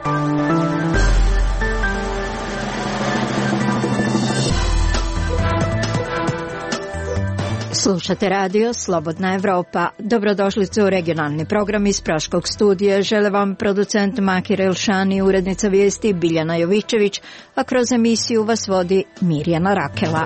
Slušate radio Slobodna Evropa. Dobrodošlice u regionalni program iz Praškog studija. Žele vam producent Makir Elšani, urednica vijesti Biljana Jovičević, a kroz emisiju vas vodi Mirjana Rakela.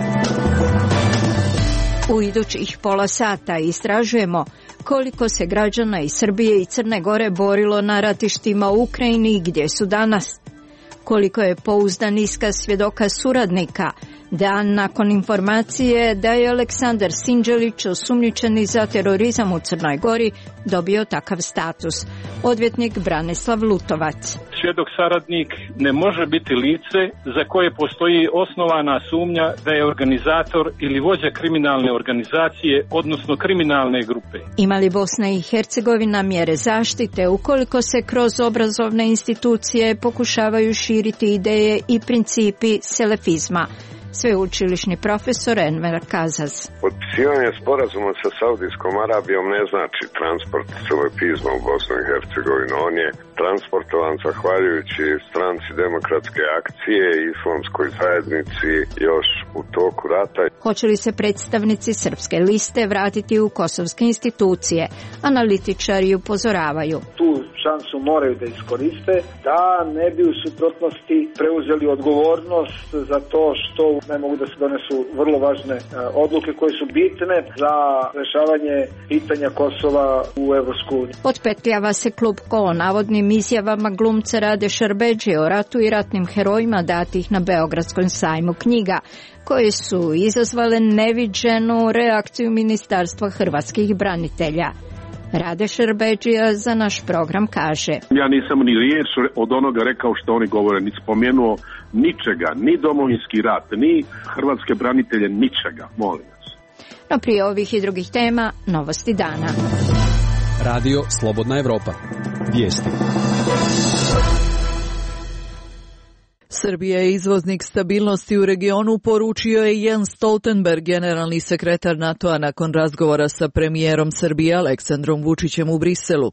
U idućih pola sata istražujemo koliko se građana iz Srbije i Crne Gore borilo na ratištima u Ukrajini i gdje su danas. Koliko je pouzdan iskaz svjedoka suradnika dan nakon informacije da je Aleksandar Sinđelić, osumnjičeni za terorizam u Crnoj Gori, dobio takav status. Odvjetnik Branislav Lutovac. Svjedok saradnik ne može biti lice za koje postoji osnovana sumnja da je organizator ili vođa kriminalne organizacije, odnosno kriminalne grupe. Ima li Bosna i Hercegovina mjere zaštite ukoliko se kroz obrazovne institucije pokušavaju širiti ideje i principi selefizma? Sveučilišni profesor Enver Kazaz. Potpisivanje sporazuma sa Saudijskom Arabijom ne znači transport selefizma u Bosnu i Hercegovinu. On je transportovan zahvaljujući Stranci demokratske akcije i Islamskoj zajednici još u toku rata. Hoće li se predstavnici Srpske liste vratiti u kosovske institucije? Analitičari upozoravaju. Tu šansu moraju da iskoriste, da ne bi u suprotnosti preuzeli odgovornost za to što ne mogu da se donesu vrlo važne odluke koje su bitne za rešavanje pitanja Kosova u Evropsku uniju. Otpetljava se klub o navodnim izjavama glumca Rade Šerbedžije o ratu i ratnim herojima datih na Beogradskom sajmu knjiga, koje su izazvale neviđenu reakciju Ministarstva hrvatskih branitelja. Rade Šerbedžija za naš program kaže: Ja nisam ni riječ od onoga rekao što oni govore, ni spomenuo ničega, ni domovinski rat, ni hrvatske branitelje, ničega, molim vas. No prije ovih i drugih tema, novosti dana. Radio Slobodna Evropa. Vijesti. Srbija je izvoznik stabilnosti u regionu, poručio je Jens Stoltenberg, generalni sekretar NATO-a, nakon razgovora sa premijerom Srbije Aleksandrom Vučićem u Briselu.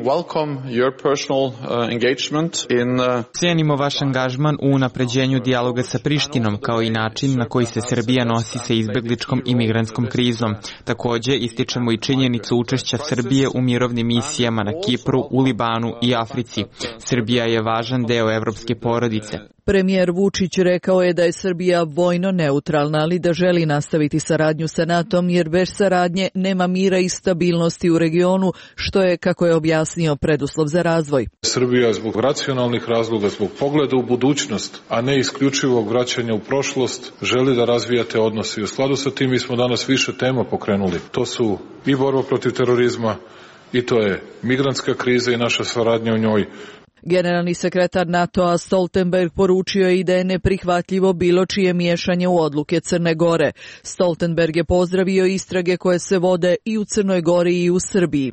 Cijenimo vaš angažman u unapređenju dijaloga sa Prištinom, kao i način na koji se Srbija nosi sa izbegličkom i migrantskom krizom. Također ističemo i činjenicu učešća Srbije u mirovnim misijama na Kipru, u Libanu i Africi. Srbija je važan deo evropske porodice. Premijer Vučić rekao je da je Srbija vojno neutralna, ali da želi nastaviti saradnju sa NATO-om, jer bez saradnje nema mira i stabilnosti u regionu, što je, kako je objasnio, preduslov za razvoj. Srbija zbog racionalnih razloga, zbog pogleda u budućnost, a ne isključivog vraćanja u prošlost, želi da razvija te odnose. I u skladu sa tim mi smo danas više tema pokrenuli. To su i borba protiv terorizma, i to je migrantska kriza i naša saradnja u njoj. Generalni sekretar NATO-a Stoltenberg poručio je i da je neprihvatljivo bilo čije miješanje u odluke Crne Gore. Stoltenberg je pozdravio istrage koje se vode i u Crnoj Gori i u Srbiji.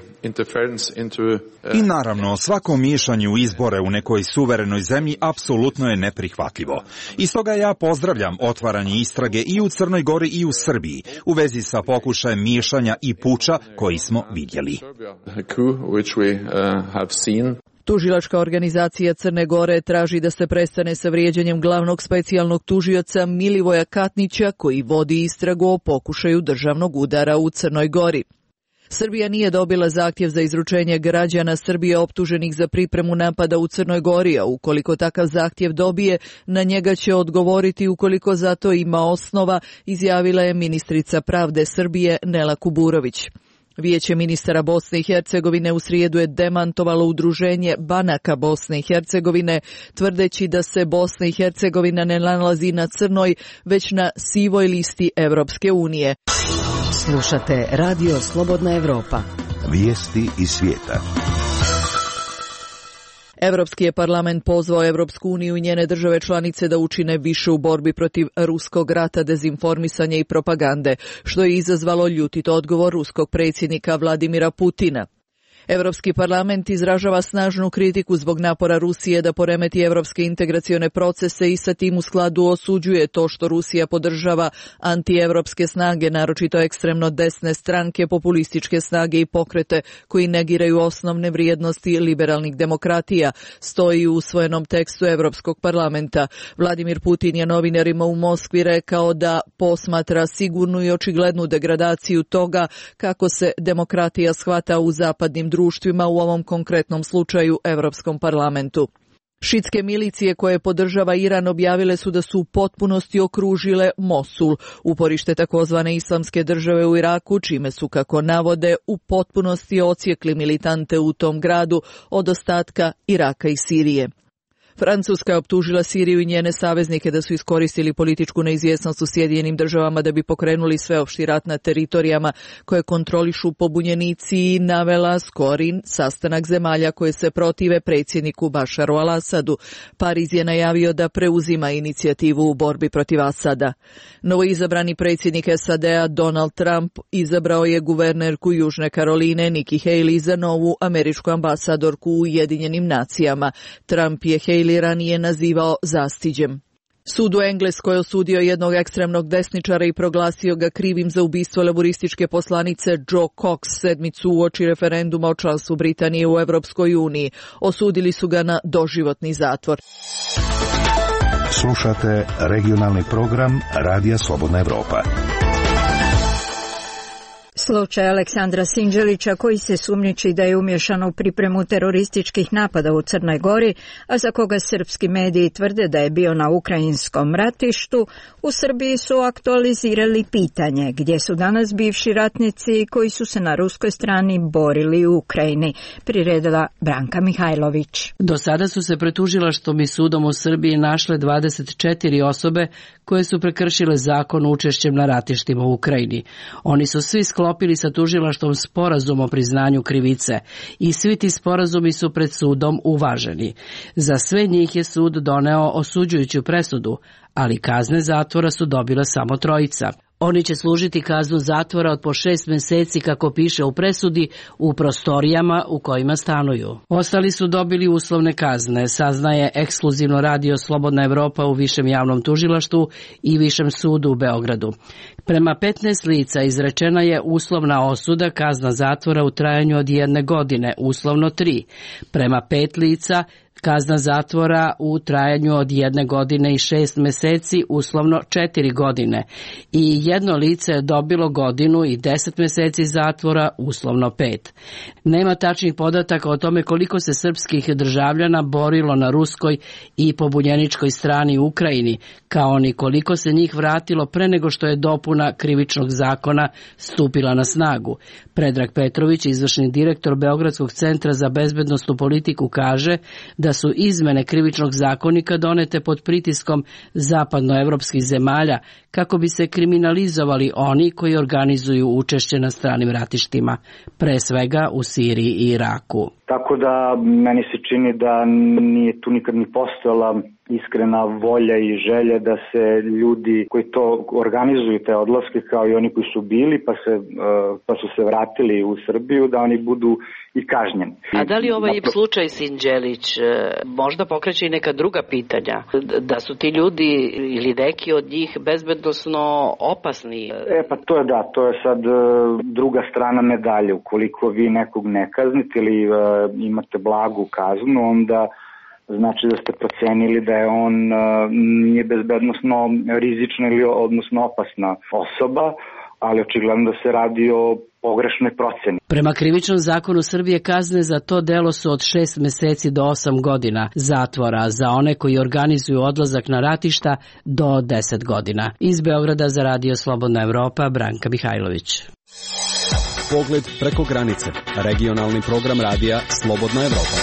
I naravno, svako miješanje u izbore u nekoj suverenoj zemlji apsolutno je neprihvatljivo. I stoga ja pozdravljam otvaranje istrage i u Crnoj Gori i u Srbiji u vezi sa pokušajem miješanja i puča koji smo vidjeli. Tužilačka organizacija Crne Gore traži da se prestane sa vrijeđanjem glavnog specijalnog tužioca Milivoja Katnića, koji vodi istragu o pokušaju državnog udara u Crnoj Gori. Srbija nije dobila zahtjev za izručenje građana Srbije optuženih za pripremu napada u Crnoj Gori, a ukoliko takav zahtjev dobije, na njega će odgovoriti ukoliko za to ima osnova, izjavila je ministrica pravde Srbije Nela Kuburović. Vijeće ministara Bosne i Hercegovine u srijedu je demantovalo udruženje banaka Bosne i Hercegovine, tvrdeći da se Bosna i Hercegovina ne nalazi na crnoj, već na sivoj listi Evropske unije. Slušate Radio Slobodna Evropa. Vijesti iz svijeta. Evropski je parlament pozvao Evropsku uniju i njene države članice da učine više u borbi protiv ruskog rata, dezinformisanja i propagande, što je izazvalo ljutit odgovor ruskog predsjednika Vladimira Putina. Europski parlament izražava snažnu kritiku zbog napora Rusije da poremeti evropske integracione procese i sa tim u skladu osuđuje to što Rusija podržava antievropske snage, naročito ekstremno desne stranke, populističke snage i pokrete koji negiraju osnovne vrijednosti liberalnih demokratija, stoji u usvojenom tekstu Europskog parlamenta. Vladimir Putin je novinarima u Moskvi rekao da posmatra sigurnu i očiglednu degradaciju toga kako se demokratija shvata u zapadnim društvima, u ovom konkretnom slučaju Europskom parlamentu. Šitske milicije koje podržava Iran objavile su da su u potpunosti okružile Mosul, uporište takozvane islamske države u Iraku, čime su, kako navode, u potpunosti odsjekli militante u tom gradu od ostatka Iraka i Sirije. Francuska je optužila Siriju i njene saveznike da su iskoristili političku neizvjesnost u Sjedinjenim državama da bi pokrenuli sveopšti rat na teritorijama koje kontrolišu pobunjenici i navela skori sastanak zemalja koje se protive predsjedniku Bašaru al-Asadu. Pariz je najavio da preuzima inicijativu u borbi protiv Asada. Novoizabrani predsjednik SAD-a Donald Trump izabrao je guvernerku Južne Karoline Nikki Haley za novu američku ambasadorku u Ujedinjenim nacijama. Trump je Haley ranije nazivao zastiđem. Sud u Engleskoj osudio jednog ekstremnog desničara i proglasio ga krivim za ubistvo laborističke poslanice Jo Cox sedmicu uoči referenduma o članstvu Britanije u Evropskoj uniji. Osudili su ga na doživotni zatvor. Slušate regionalni program Radija Slobodna Evropa. Slučaj Aleksandra Sinđelića, koji se sumnjiči da je umješan u pripremu terorističkih napada u Crnoj Gori, a za koga srpski mediji tvrde da je bio na ukrajinskom ratištu, u Srbiji su aktualizirali pitanje gdje su danas bivši ratnici koji su se na ruskoj strani borili u Ukrajini, priredila Branka Mihajlović. Do sada su se pred tužilaštvom i sudom u Srbiji našle 24 osobe koje su prekršile zakon učešćem na ratištima u Ukrajini. Oni su svi sklopili sa tužilaštvom sporazum o priznanju krivice i svi ti sporazumi su pred sudom uvaženi. Za sve njih je sud doneo osuđujuću presudu, ali kazne zatvora su dobile samo trojica. Oni će služiti kaznu zatvora od po 6 mjeseci, kako piše u presudi, u prostorijama u kojima stanuju. Ostali su dobili uslovne kazne, saznaje ekskluzivno Radio Slobodna Evropa u Višem javnom tužilaštvu i Višem sudu u Beogradu. Prema 15 lica izrečena je uslovna osuda, kazna zatvora u trajanju od 1 godine, uslovno 3. Prema 5 lica kazna zatvora u trajanju od 1 godine i 6 mjeseci, uslovno 4 godine. I jedno lice je dobilo godinu i 10 mjeseci zatvora, uslovno 5. Nema tačnih podataka o tome koliko se srpskih državljana borilo na ruskoj i pobunjeničkoj strani u Ukrajini, kao ni koliko se njih vratilo pre nego što je dopuna krivičnog zakona stupila na snagu. Predrag Petrović, izvršni direktor Beogradskog centra za bezbednosnu politiku, kaže da su izmene krivičnog zakonika donete pod pritiskom zapadnoevropskih zemalja kako bi se kriminalizovali oni koji organizuju učešće na stranim ratištima, pre svega u Siriji i Iraku. Tako da meni se čini da nije tu nikad ni postojala iskrena volja i želja da se ljudi koji to organizuju, te odlaske, kao i oni koji su bili pa su se vratili u Srbiju, da oni budu i kažnjeni. A da li ovaj slučaj Sinđelić možda pokreće i neka druga pitanja? Da su ti ljudi ili neki od njih bezbednosno opasni? Pa to je sad druga strana medalje. Ukoliko vi nekog ne kaznite ili imate blagu kaznu, onda znači da ste procenili da je on nije bezbednosno rizična ili odnosno opasna osoba, ali očigledno da se radi o pogrešnoj proceni. Prema krivičnom zakonu Srbije kazne za to delo su od 6 mjeseci do 8 godina zatvora, za one koji organizuju odlazak na ratišta do 10 godina. Iz Beograda za Radio Slobodna Evropa, Branka Mihajlović. Pogled preko granice. Regionalni program radija Slobodna Evropa.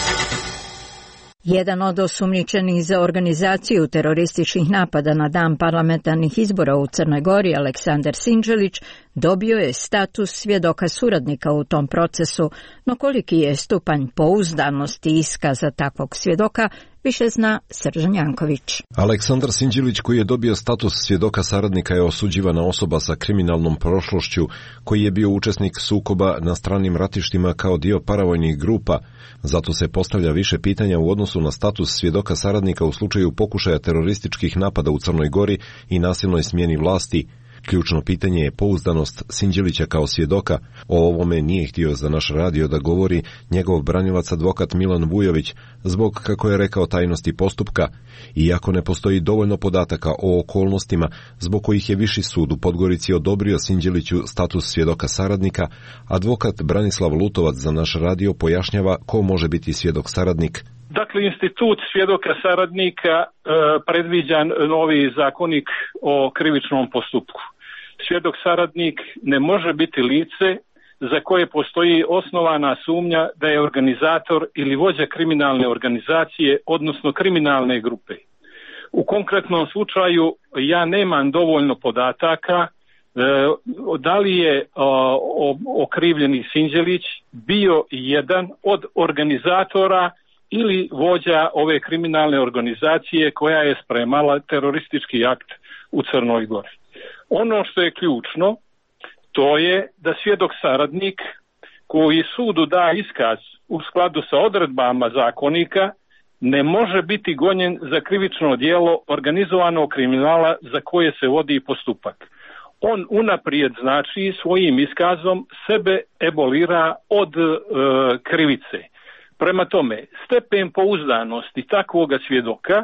Jedan od osumnjičenih za organizaciju terorističkih napada na dan parlamentarnih izbora u Crnoj Gori, Aleksandar Sinđelić, dobio je status svjedoka suradnika u tom procesu, no koliki je stupanj pouzdanosti iskaza takvog svjedoka, Više zna Srđan Janković. Aleksandar Sinđelić, koji je dobio status svjedoka saradnika, je osuđivana osoba sa kriminalnom prošlošću, koji je bio učesnik sukoba na stranim ratištima kao dio paravojnih grupa. Zato se postavlja više pitanja u odnosu na status svjedoka saradnika u slučaju pokušaja terorističkih napada u Crnoj Gori i nasilnoj smjeni vlasti. Ključno pitanje je pouzdanost Sinđelića kao svjedoka. O ovome nije htio za naš radio da govori njegov branilac advokat Milan Vujović, zbog, kako je rekao, tajnosti postupka. Iako ne postoji dovoljno podataka o okolnostima zbog kojih je Viši sud u Podgorici odobrio Sinđeliću status svjedoka saradnika, advokat Branislav Lutovac za naš radio pojašnjava ko može biti svjedok saradnik. Dakle, institut svjedoka saradnika predviđan novi zakonik o krivičnom postupku. Svjedok saradnik ne može biti lice za koje postoji osnovana sumnja da je organizator ili vođa kriminalne organizacije, odnosno kriminalne grupe. U konkretnom slučaju ja nemam dovoljno podataka da li je okrivljeni Sinđelić bio jedan od organizatora ili vođa ove kriminalne organizacije koja je spremala teroristički akt u Crnoj Gori. Ono što je ključno, to je da svjedok saradnik koji sudu da iskaz u skladu sa odredbama zakonika ne može biti gonjen za krivično djelo organizovanog kriminala za koje se vodi postupak. On unaprijed, znači, svojim iskazom sebe ebolira od krivice. Prema tome, stepen pouzdanosti takvoga svjedoka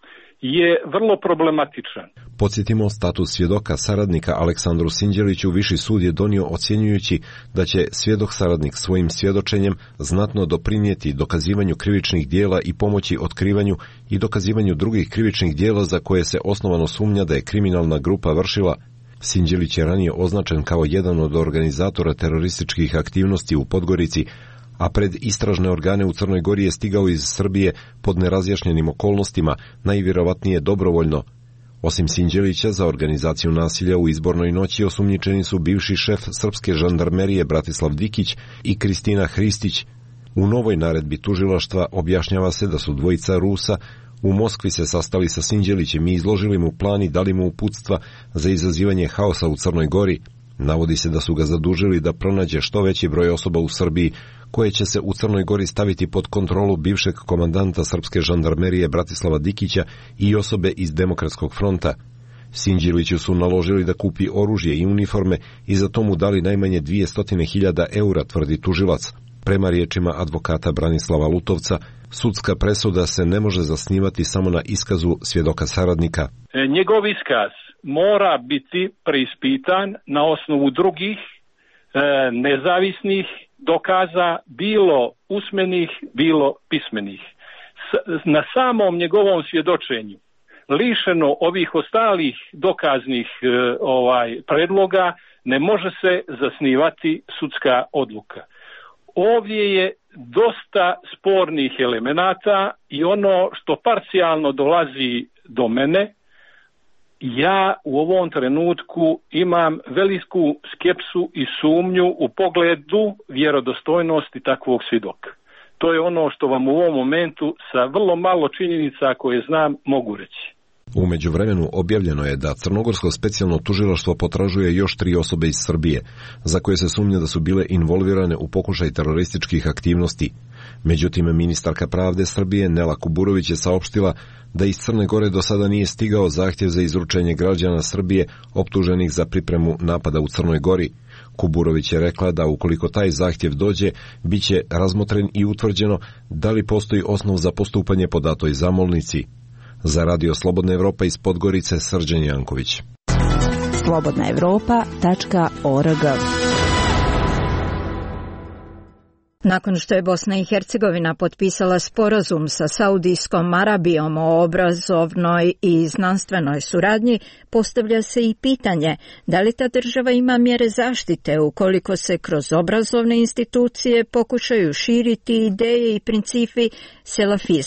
je vrlo problematičan. Podsjetimo, status svjedoka saradnika Aleksandru Sinđeliću Viši sud je donio ocjenjujući da će svjedok saradnik svojim svjedočenjem znatno doprinijeti dokazivanju krivičnih djela i pomoći otkrivanju i dokazivanju drugih krivičnih djela za koje se osnovano sumnja da je kriminalna grupa vršila. Sinđelić je ranije označen kao jedan od organizatora terorističkih aktivnosti u Podgorici, a pred istražne organe u Crnoj Gori je stigao iz Srbije pod nerazjašnjenim okolnostima, najvjerovatnije dobrovoljno. Osim Sinđelića, za organizaciju nasilja u izbornoj noći osumnjičeni su bivši šef srpske žandarmerije Bratislav Dikić i Kristina Hristić. U novoj naredbi tužilaštva objašnjava se da su dvojica Rusa u Moskvi se sastali sa Sinđelićem i izložili mu plan i dali mu uputstva za izazivanje haosa u Crnoj Gori. Navodi se da su ga zadužili da pronađe što veći broj osoba u Srbiji koje će se u Crnoj Gori staviti pod kontrolu bivšeg komandanta srpske žandarmerije Bratislava Dikića i osobe iz Demokratskog fronta. Sinđeliću su naložili da kupi oružje i uniforme i za to mu dali najmanje 200.000 eura, tvrdi tužilac. Prema riječima advokata Branislava Lutovca, sudska presuda se ne može zasnivati samo na iskazu svjedoka saradnika. Njegov iskaz mora biti preispitan na osnovu drugih nezavisnih dokaza, bilo usmenih, bilo pismenih. Na samom njegovom svjedočenju, lišeno ovih ostalih dokaznih predloga, ne može se zasnivati sudska odluka. Ovdje je dosta spornih elemenata i ono što parcijalno dolazi do mene, ja u ovom trenutku imam veliku skepsu i sumnju u pogledu vjerodostojnosti takvog svjedoka. To je ono što vam u ovom momentu sa vrlo malo činjenica koje znam mogu reći. U međuvremenu objavljeno je da Crnogorsko specijalno tužilaštvo potražuje još 3 osobe iz Srbije, za koje se sumnja da su bile involvirane u pokušaj terorističkih aktivnosti. Međutim, ministarka pravde Srbije Nela Kuburović je saopštila da iz Crne Gore do sada nije stigao zahtjev za izručenje građana Srbije optuženih za pripremu napada u Crnoj Gori. Kuburović je rekla da ukoliko taj zahtjev dođe, bit će razmotren i utvrđeno da li postoji osnov za postupanje po datoj zamolnici. Za Radio Slobodna Evropa iz Podgorice, Srđan Janković. slobodnaevropa.org. Nakon što je Bosna i Hercegovina potpisala sporazum sa Saudijskom Arabijom o obrazovnoj i znanstvenoj suradnji, postavlja se i pitanje da li ta država ima mjere zaštite ukoliko se kroz obrazovne institucije pokušaju širiti ideje i principi selafizma,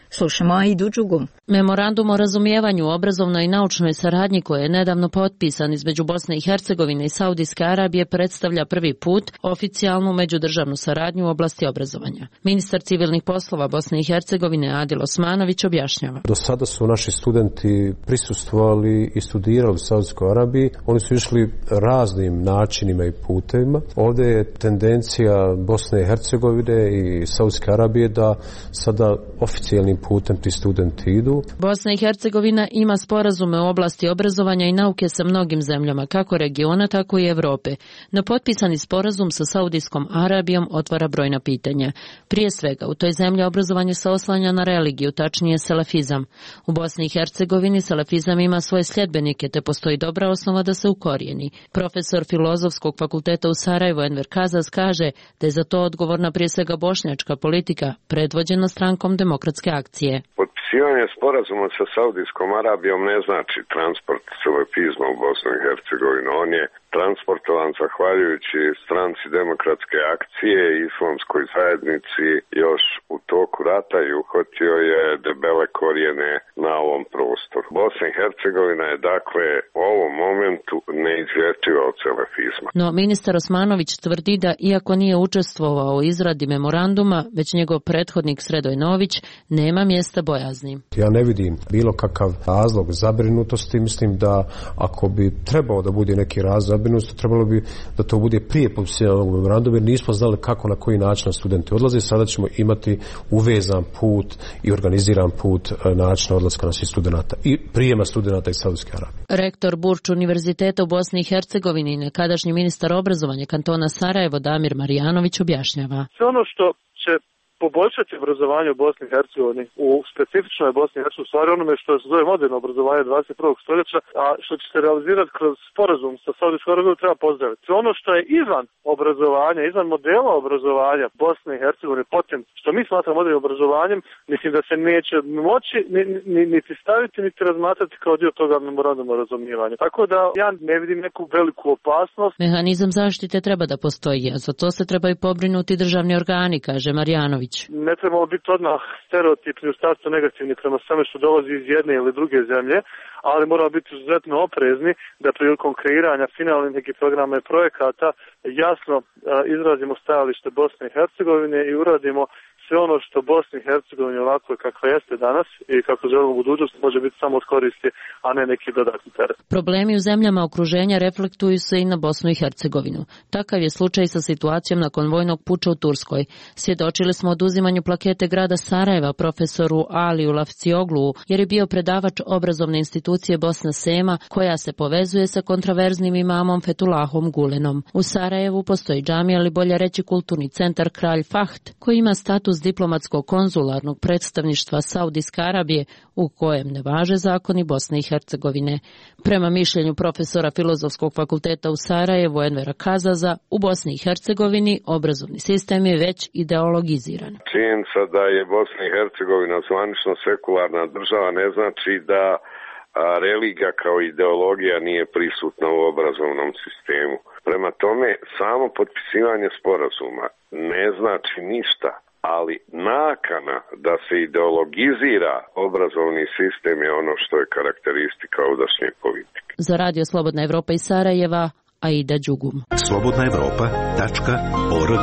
Slušamo Aidu Đugum. Memorandum o razumijevanju u obrazovnoj i naučnoj saradnji koji je nedavno potpisan između Bosne i Hercegovine i Saudijske Arabije predstavlja prvi put oficijalnu međudržavnu saradnju u oblasti obrazovanja. Ministar civilnih poslova Bosne i Hercegovine Adil Osmanović objašnjava. Do sada su naši studenti prisustvovali i studirali u Saudijskoj Arabiji. Oni su išli raznim načinima i putevima. Ovdje je tendencija Bosne i Hercegovine i Saudijske Arabije da sada oficijalnim putem ti studenti idu. Bosna i Hercegovina ima sporazume u oblasti obrazovanja i nauke sa mnogim zemljama, kako regiona, tako i Evrope. No potpisani sporazum sa Saudijskom Arabijom otvara brojna pitanja. Prije svega, u toj zemlji obrazovanje se oslanja na religiju, tačnije selefizam. U Bosni i Hercegovini selefizam ima svoje sljedbenike, te postoji dobra osnova da se ukorijeni. Profesor Filozofskog fakulteta u Sarajevu Enver Kazaz kaže da je za to odgovorna prije svega bošnjačka politika, predvođena strankom Demokratske akcije. Potpisivanje sporazuma sa Saudijskom Arabijom ne znači transport selefizma u Bosnu i Hercegovinu. On je transportovan zahvaljujući stranci Demokratske akcije i islamskoj zajednici još u toku rata i uhvatio je debele korijene na ovom prostoru. Bosna i Hercegovina je dakle u ovom momentu neizlječiva od selefizma. No ministar Osmanović tvrdi da iako nije učestvovao u izradi memoranduma, već njegov prethodnik Sredoj Nović, nema mjesta bojazni. Ja ne vidim bilo kakav razlog zabrinutosti. Mislim da ako bi trebao da bude neki razlog zabrinutosti, trebalo bi da to bude prije potpisivanja ovog memoranduma, jer nismo znali kako, na koji način studenti odlaze. Sada ćemo imati uvezan put i organiziran put načina odlaska naših studenata i prijema studenata iz Saudijske Arabije. Rektor Burč univerziteta u Bosni i Hercegovini i nekadašnji ministar obrazovanja kantona Sarajevo Damir Marijanović objašnjava. Sve ono što će poboljšati obrazovanje u Bosni i Hercegovini, u specifičnoj Bosni i Hercegovini, stvari onome što se zove moderno obrazovanje 21. stoljeća, a što će se realizirati kroz sporazum sa Saudijskom Arabijom, treba pozdraviti. Ono što je izvan obrazovanja, izvan modela obrazovanja Bosne i Hercegovine, potem što mi smatramo modernim obrazovanjem, mislim da se neće moći niti staviti, niti razmatrati kao dio toga memoranduma o razumijevanju. Tako da ja ne vidim neku veliku opasnost. Mehanizam zaštite treba da postoji, a za to se trebaju pobrinuti državni organi, kaže Marijanović. Ne trebamo biti odmah stereotipni u startu negativni prema sveme što dolazi iz jedne ili druge zemlje, ali moramo biti izuzetno oprezni da prilikom kreiranja finalnih nekih programa i projekata jasno izrazimo stajalište Bosne i Hercegovine i uradimo sve ono što Bosni i Hercegovini ovako kakva jeste danas i kako želimo u budućnosti može biti samo od koristi, a ne neki dodatni teret. Problemi u zemljama okruženja reflektuju se i na Bosnu i Hercegovinu. Takav je slučaj sa situacijom nakon vojnog puča u Turskoj. Svjedočili smo oduzimanju plakete grada Sarajeva profesoru Aliju Lafcioglu, jer je bio predavač obrazovne institucije Bosna Sema, koja se povezuje sa kontraverznim imamom Fetulahom Gulenom. U Sarajevu postoji džamija, ali bolje reći kulturni centar Kralj Fahd, koji ima status diplomatsko-konzularnog predstavništva Saudijske Arabije, u kojem ne važe zakoni Bosne i Hercegovine. Prema mišljenju profesora Filozofskog fakulteta u Sarajevu Envera Kazaza, u Bosni i Hercegovini obrazovni sistem je već ideologiziran. Činjenica da je Bosna i Hercegovina zvanično sekularna država ne znači da religija kao ideologija nije prisutna u obrazovnom sistemu. Prema tome, samo potpisivanje sporazuma ne znači ništa, ali nakana da se ideologizira obrazovni sistem je ono što je karakteristika ovdašnje politike. Za Radio Slobodna Evropa iz Sarajeva, Aida Đugum. slobodnaevropa.org.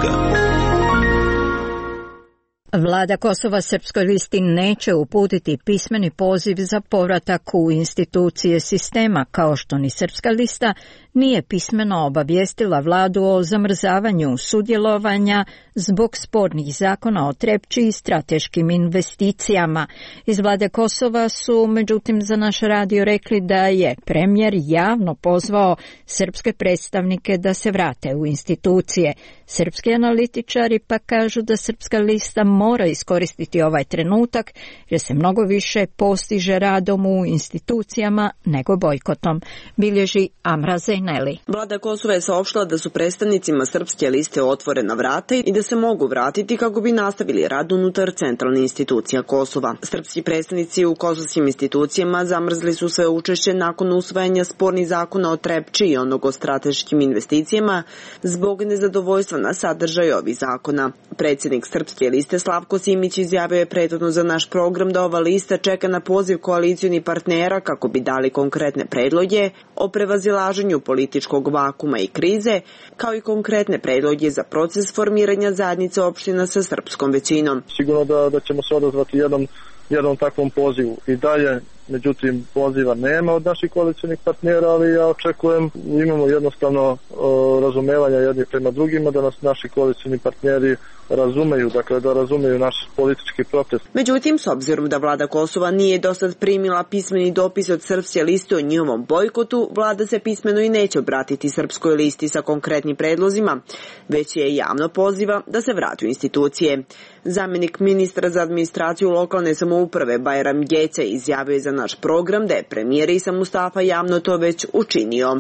Vlada Kosova Srpskoj listi neće uputiti pismeni poziv za povratak u institucije sistema, kao što ni Srpska lista nije pismeno obavijestila vladu o zamrzavanju sudjelovanja zbog spornih zakona o Trepči i strateškim investicijama. Iz vlade Kosova su, međutim, za naš radio rekli da je premijer javno pozvao srpske predstavnike da se vrate u institucije. Srpski analitičari pa kažu da Srpska lista mora iskoristiti ovaj trenutak jer se mnogo više postiže radom u institucijama nego bojkotom, bilježi Amra Zejn. Zineli. Vlada Kosova je saopštila da su predstavnicima srpske liste otvorena vrata i da se mogu vratiti kako bi nastavili rad unutar centralne institucija Kosova. Srpski predstavnici u kosovskim institucijama zamrzli su sve učešće nakon usvajanja spornih zakona o Trepči i onog o strateškim investicijama zbog nezadovoljstva na sadržaj ovih zakona. Predsjednik srpske liste Slavko Simić izjavio je prethodno za naš program da ova lista čeka na poziv koalicionih partnera kako bi dali konkretne predloge o prevazilaženju političkog vakuma i krize, kao i konkretne predloge za proces formiranja zajednice opština sa srpskom većinom. Sigurno da ćemo se odazvati jednom takvom pozivu. I dalje, međutim, poziva nema od naših koalicionih partnera, ali ja očekujem, imamo jednostavno razumevanja jedni prema drugima, da nas naši koalicioni partneri razumeju, dakle da razumeju naš politički protest. Međutim, s obzirom da vlada Kosova nije dosad primila pismeni dopis od srpske liste o njihovom bojkotu, vlada se pismeno i neće obratiti srpskoj listi sa konkretnim predlozima, već je javno poziva da se vrati u institucije. Zamjenik ministra za administraciju lokalne samouprave Bajram Gece izjavio je za naš program da je premijer Isa Mustafa javno to već učinio.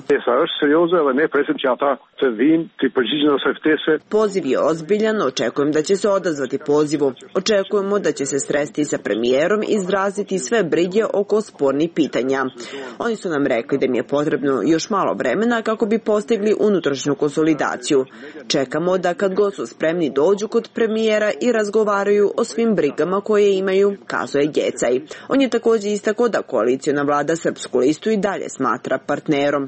Poziv je ozbiljan, očekujem da će se odazvati pozivu. Očekujemo da će se sresti sa premijerom i izraziti sve brige oko spornih pitanja. Oni su nam rekli da mi je potrebno još malo vremena kako bi postigli unutrašnju konsolidaciju. Čekamo da kad god su spremni dođu kod premijera i razgovaraju o svim brigama koje imaju, kazuje Gecaj. On je također istakao da koalicijona vlada Srpsku listu i dalje smatra partnerom.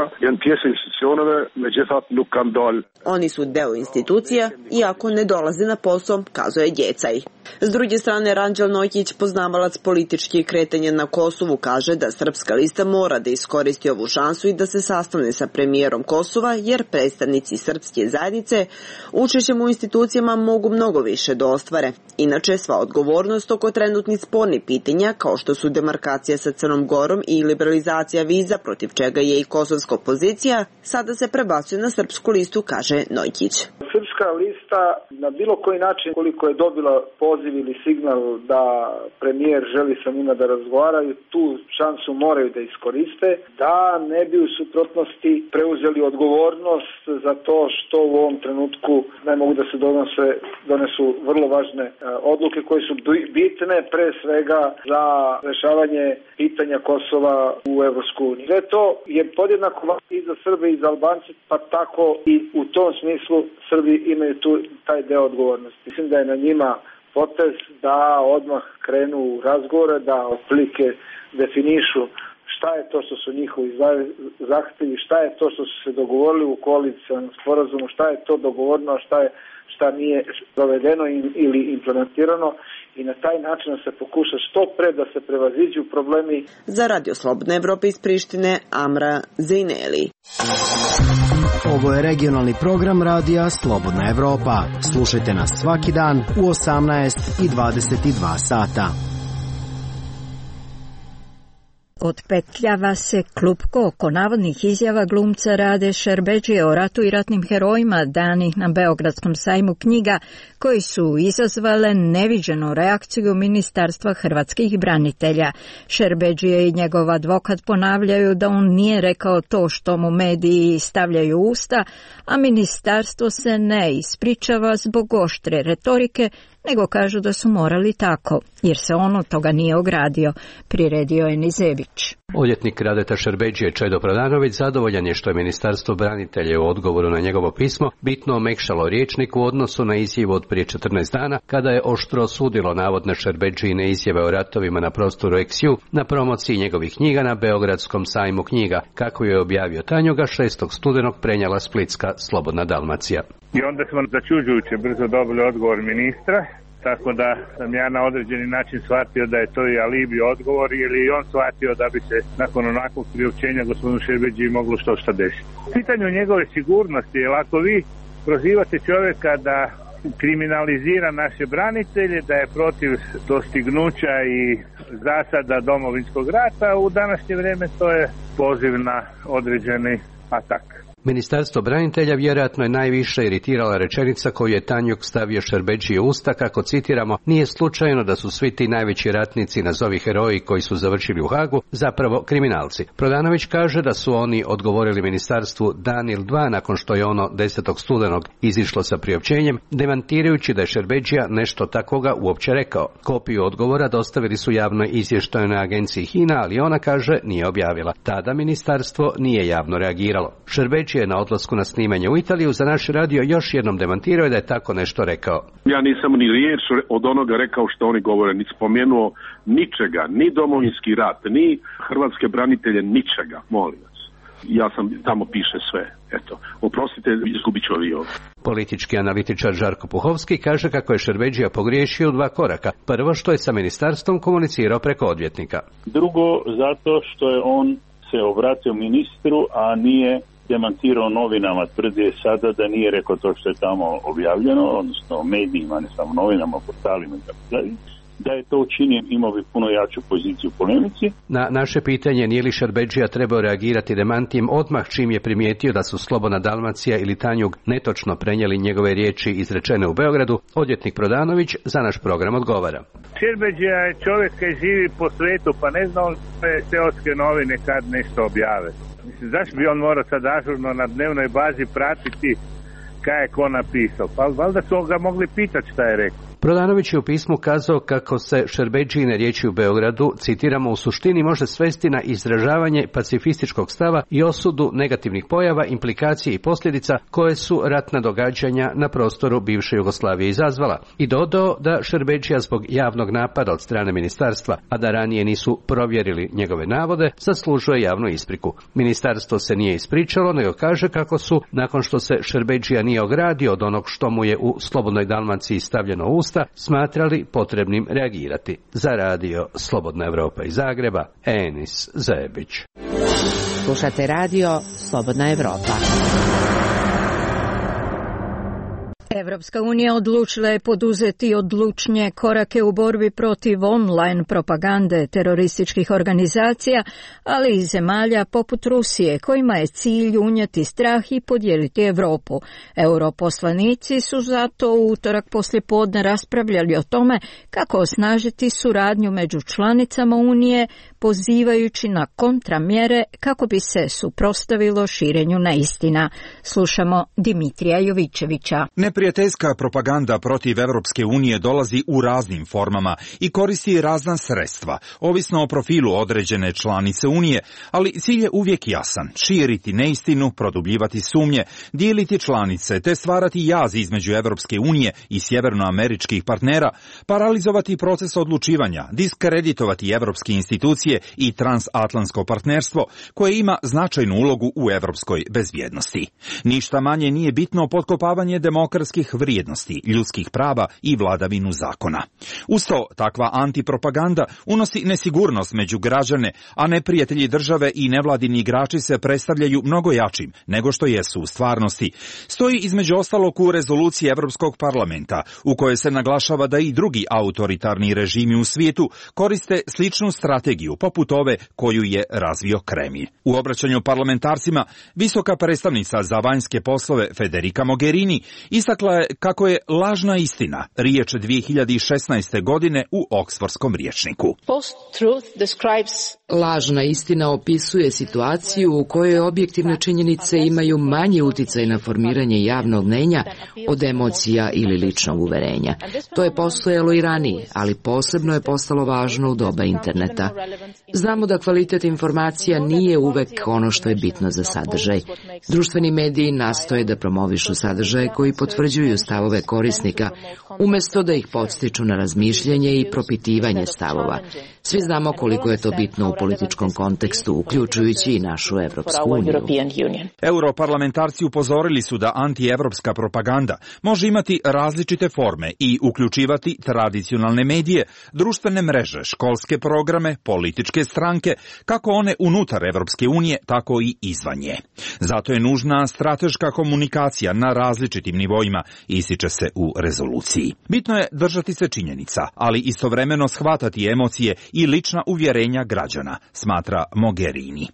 Oni su deo institucija, iako ne dolaze na posao, kazuje Gecaj. S druge strane, Ranđel Nojkić, poznavalac političkih kretanja na Kosovu, kaže da Srpska lista mora da iskoristi ovu šansu i da se sastane sa premijerom Kosova, jer predstavnici srpske zajednice učešćem u institucijama mogu mnogo više da ostvare. Inače, sva odgovornost oko trenutnih spornih pitanja, kao što su demarkacija sa Crnom Gorom i liberalizacija viza, protiv čega je i kosovska opozicija, sada se prebacuje na Srpsku listu, kaže Nojkić. Srpska lista na bilo koji način, koliko je dobila poziv ili signal da premijer želi sa njima da razgovaraju, tu šansu moraju da iskoriste, da ne bi u suprotnosti preuzeli odgovornost za to što u ovom trenutku ne mogu da se donesu vrlo važne odluke koje su bitne pre svega za rešavanje pitanja Kosova u Evropsku uniju. Sve to je podjednako i za Srbe i za Albance, pa tako i u tom smislu Srbi imaju taj deo odgovornosti. Mislim da je na njima potez da odmah krenu u razgovore, da otprilike definišu šta je to što su njihovi zahtevi, šta je to što su se dogovorili u koalicionom sporazumu, šta je to dogovorno, šta nije provedeno ili implementirano i na taj način se pokuša što pre da se prevaziđu problemi. Za Radio Slobodna Evropa iz Prištine, Amra Zejneli. Ovo je regionalni program Radija Slobodna Evropa. Slušajte nas svaki dan u 18 i 22 sata. Otpetljava se klupko oko navodnih izjava glumca Rade Šerbedžije o ratu i ratnim herojima danih na Beogradskom sajmu knjiga, koji su izazvale neviđenu reakciju Ministarstva hrvatskih branitelja. Šerbedžije i njegov advokat ponavljaju da on nije rekao to što mu mediji stavljaju u usta, a ministarstvo se ne ispričava zbog oštre retorike, nego kažu da su morali tako, jer se on od toga nije ogradio, priredio je Nizević. Odvjetnik Radeta Šerbedžije Čedo Prodanović zadovoljan je što je Ministarstvo branitelja u odgovoru na njegovo pismo bitno omekšalo rječnik u odnosu na izjavu od prije 14 dana, kada je oštro osudilo navodne Šerbedžijine izjave o ratovima na prostoru XU na promociji njegovih knjiga na Beogradskom sajmu knjiga, kako je objavio Tanjuga 6. studenog prenijela splitska Slobodna Dalmacija. I onda smo začuđujuće brzo dobili odgovor ministra, tako da sam ja na određeni način shvatio da je to i alibi odgovor, ili i on shvatio da bi se nakon onakvog priopćenja gospodinu Šerbedžiji moglo što desiti. Pitanju njegove sigurnosti, jer ako vi prozivate čovjeka da kriminalizira naše branitelje, da je protiv dostignuća i zasada Domovinskog rata, u današnje vrijeme to je poziv na određeni atak. Ministarstvo branitelja vjerojatno je najviše iritirala rečenica koju je Tanjug stavio Šerbedžiji u usta kako, citiramo, nije slučajno da su svi ti najveći ratnici, nazovi heroji koji su završili u Hagu, zapravo kriminalci. Prodanović kaže da su oni odgovorili ministarstvu dan ili dva nakon što je ono 10. studenog izišlo sa priopćenjem, demantirajući da je Šerbedžija nešto takvoga uopće rekao. Kopiju odgovora dostavili su javnoj izvještajnoj agenciji HINA, ali ona, kaže, nije objavila. Tada ministarstvo nije javno reagiralo. Šerbedžija je na odlasku na snimanje u Italiju za naš radio još jednom demantirao da je tako nešto rekao. Ja nisam ni riječ od onoga rekao što oni govore, ni spomenuo ničega, ni domovinski rat, ni hrvatske branitelje, ničega, molim vas. Ja sam, tamo piše sve, eto. Oprostite, izgubit ću ovi ovdje. Politički analitičar Žarko Puhovski kaže kako je Šerbedžija pogriješio u 2 koraka. Prvo, što je sa ministarstvom komunicirao preko odvjetnika. Drugo, zato što je on se obratio ministru, a nije demantirao novinama. Tvrdi je sada da nije rekao to što je tamo objavljeno, odnosno medijima, ne samo novinama, portalima i tako dalje. Da je to učinio, imao bi puno jaču poziciju u polemici. Na naše pitanje nije li Šerbedžija trebao reagirati demantijem odmah čim je primijetio da su Slobodna Dalmacija ili Tanjug netočno prenijeli njegove riječi izrečene u Beogradu, odvjetnik Prodanović za naš program odgovara. Šerbedžija je čovjek koji živi po svetu, pa ne zna on sve seoske novine kad nešto objave. Mislim, zašto bi on morao sad ažurno na dnevnoj bazi pratiti kaj je ko napisao? Pa valjda su ga mogli pitati šta je rekao. Prodanović je u pismu kazao kako se Šerbedžijine riječi u Beogradu, citiramo, u suštini može svesti na izražavanje pacifističkog stava i osudu negativnih pojava, implikacije i posljedica koje su ratna događanja na prostoru bivše Jugoslavije izazvala. I dodao da Šerbedžija zbog javnog napada od strane ministarstva, a da ranije nisu provjerili njegove navode, zaslužuje javnu ispriku. Ministarstvo se nije ispričalo, nego kaže kako su, nakon što se Šerbedžija nije ogradio od onog što mu je u Slobodnoj Dalmaciji stavljeno u usta, smatrali potrebnim reagirati. Za radio Slobodna Evropa iz Zagreba, Enis Zajebić. Slušate radio Slobodna Evropa. Evropska unija odlučila je poduzeti odlučnije korake u borbi protiv online propagande terorističkih organizacija, ali i zemalja poput Rusije, kojima je cilj unijeti strah i podijeliti Europu. Europoslanici su zato u utorak poslijepodne raspravljali o tome kako osnažiti suradnju među članicama Unije, pozivajući na kontramjere kako bi se suprotstavilo širenju neistina. Slušamo Dimitrija Jovićevića. Neprijateljska propaganda protiv Evropske unije dolazi u raznim formama i koristi razna sredstva, ovisno o profilu određene članice Unije, ali cilj je uvijek jasan: širiti neistinu, produbljivati sumnje, dijeliti članice te stvarati jaz između Evropske unije i sjevernoameričkih partnera, paralizovati proces odlučivanja, diskreditovati evropske institucije i transatlantsko partnerstvo koje ima značajnu ulogu u evropskoj bezbjednosti. Ništa manje nije bitno potkopavanje demokratskih vrijednosti, ljudskih prava i vladavinu zakona. Uz to, takva antipropaganda unosi nesigurnost među građane, a neprijatelji države i nevladini igrači se predstavljaju mnogo jačim nego što jesu u stvarnosti. Stoji između ostalog u rezoluciji Evropskog parlamenta, u kojoj se naglašava da i drugi autoritarni režimi u svijetu koriste sličnu strategiju poput ove koju je razvio Kremlj. U obraćanju parlamentarcima visoka predstavnica za vanjske poslove Federica Mogherini istakla je kako je lažna istina riječ 2016. godine u Oksfordskom rječniku. Lažna istina opisuje situaciju u kojoj objektivne činjenice imaju manji uticaj na formiranje javnog mnjenja od emocija ili ličnog uverenja. To je postojalo i ranije, ali posebno je postalo važno u doba interneta. Znamo da kvalitet informacija nije uvek ono što je bitno za sadržaj. Društveni mediji nastoje da promovišu sadržaje koji potvrđuju stavove korisnika, umjesto da ih podstiču na razmišljanje i propitivanje stavova. Svi znamo koliko je to bitno u političkom kontekstu, uključujući i našu Evropsku uniju. Europarlamentarci upozorili su da antievropska propaganda može imati različite forme i uključivati tradicionalne medije, društvene mreže, školske programe, političke političke stranke, kako one unutar Evropske unije, tako i izvan nje. Zato je nužna strateška komunikacija na različitim nivoima, ističe se u rezoluciji. Bitno je držati se činjenica, ali istovremeno shvatati emocije i lična uvjerenja građana, smatra Mogherini.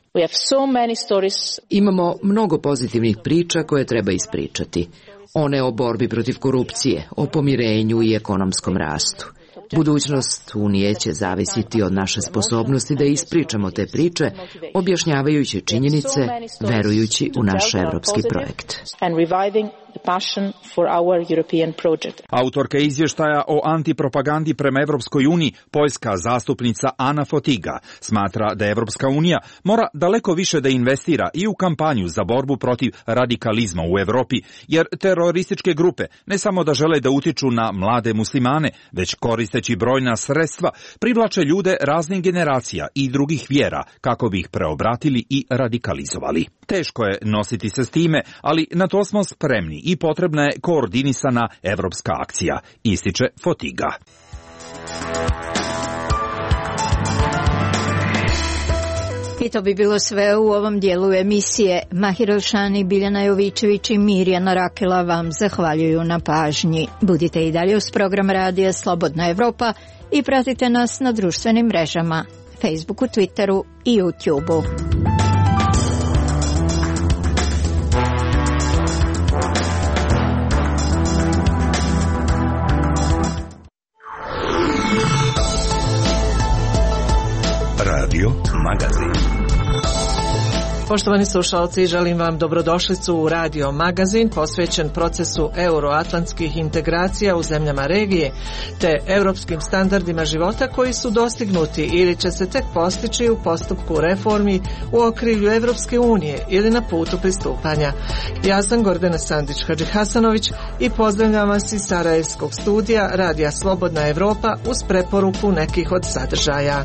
Imamo mnogo pozitivnih priča koje treba ispričati. One o borbi protiv korupcije, o pomirenju i ekonomskom rastu. Budućnost Unije će zavisiti od naše sposobnosti da ispričamo te priče, objašnjavajući činjenice, verujući u naš evropski projekt. Autorka izvještaja o antipropagandi prema Evropskoj uniji, poljska zastupnica Ana Fotiga, smatra da Evropska unija mora daleko više da investira i u kampanju za borbu protiv radikalizma u Evropi, jer terorističke grupe ne samo da žele da utiču na mlade muslimane, već koristeći brojna sredstva privlače ljude raznih generacija i drugih vjera kako bi ih preobratili i radikalizovali. Teško je nositi se s time, ali na to smo spremni i potrebna je koordinisana evropska akcija, ističe Fotiga. I to bi bilo sve u ovom dijelu emisije. Mahir Elšani, Biljana Jovičević i Mirjana Rakela vam zahvaljuju na pažnji. Budite i dalje uz program radija Slobodna Evropa i pratite nas na društvenim mrežama, Facebooku, Twitteru i YouTubeu. Radio Magazin. Poštovani slušalci, želim vam dobrodošlicu u Radio Magazin posvećen procesu euroatlantskih integracija u zemljama regije te europskim standardima života koji su dostignuti ili će se tek postići u postupku reformi u okrilju Evropske unije ili na putu pristupanja. Ja sam Gordana Sandić-Hadžihasanović i pozdravljam vas iz Sarajevskog studija Radija Slobodna Evropa uz preporuku nekih od sadržaja.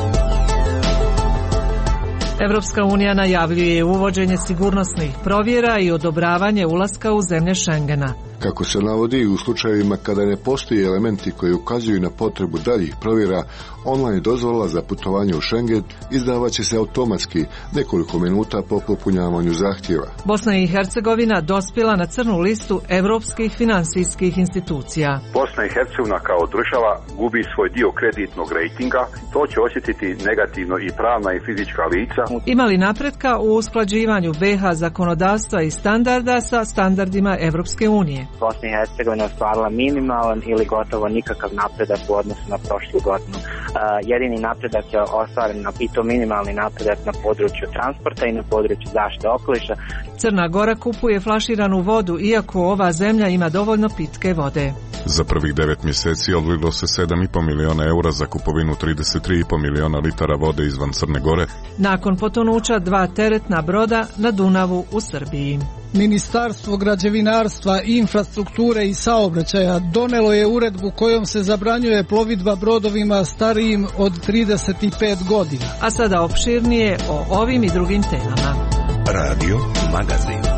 Evropska unija najavljuje uvođenje sigurnosnih provjera i odobravanje ulaska u zemlje Schengena. Kako se navodi, u slučajevima kada ne postoje elementi koji ukazuju na potrebu daljih provjera, online dozvola za putovanje u Schengen izdavat će se automatski nekoliko minuta po popunjavanju zahtjeva. Bosna i Hercegovina dospjela na crnu listu evropskih finansijskih institucija. Bosna i Hercegovina kao država gubi svoj dio kreditnog rejtinga. To će osjetiti negativno i pravna i fizička lica. Ima li napretka u usklađivanju BiH zakonodavstva i standarda sa standardima Evropske unije? Bosna i Hercegovina je ostvarila minimalan ili gotovo nikakav napredak u odnosu na prošlu godinu. Jedini napredak je ostvaren i to minimalni napredak na području transporta i na području zaštite okoliša. Crna Gora kupuje flaširanu vodu iako ova zemlja ima dovoljno pitke vode. Za prvih 9 mjeseci odvojilo se 7,5 miliona eura za kupovinu 33,5 miliona litara vode izvan Crne Gore. Nakon potonuća 2 teretna broda na Dunavu u Srbiji. Ministarstvo građevinarstva, infrastrukture i saobraćaja donelo je uredbu kojom se zabranjuje plovidba brodovima starijim od 35 godina. A sada opširnije o ovim i drugim temama. Radio Magazin.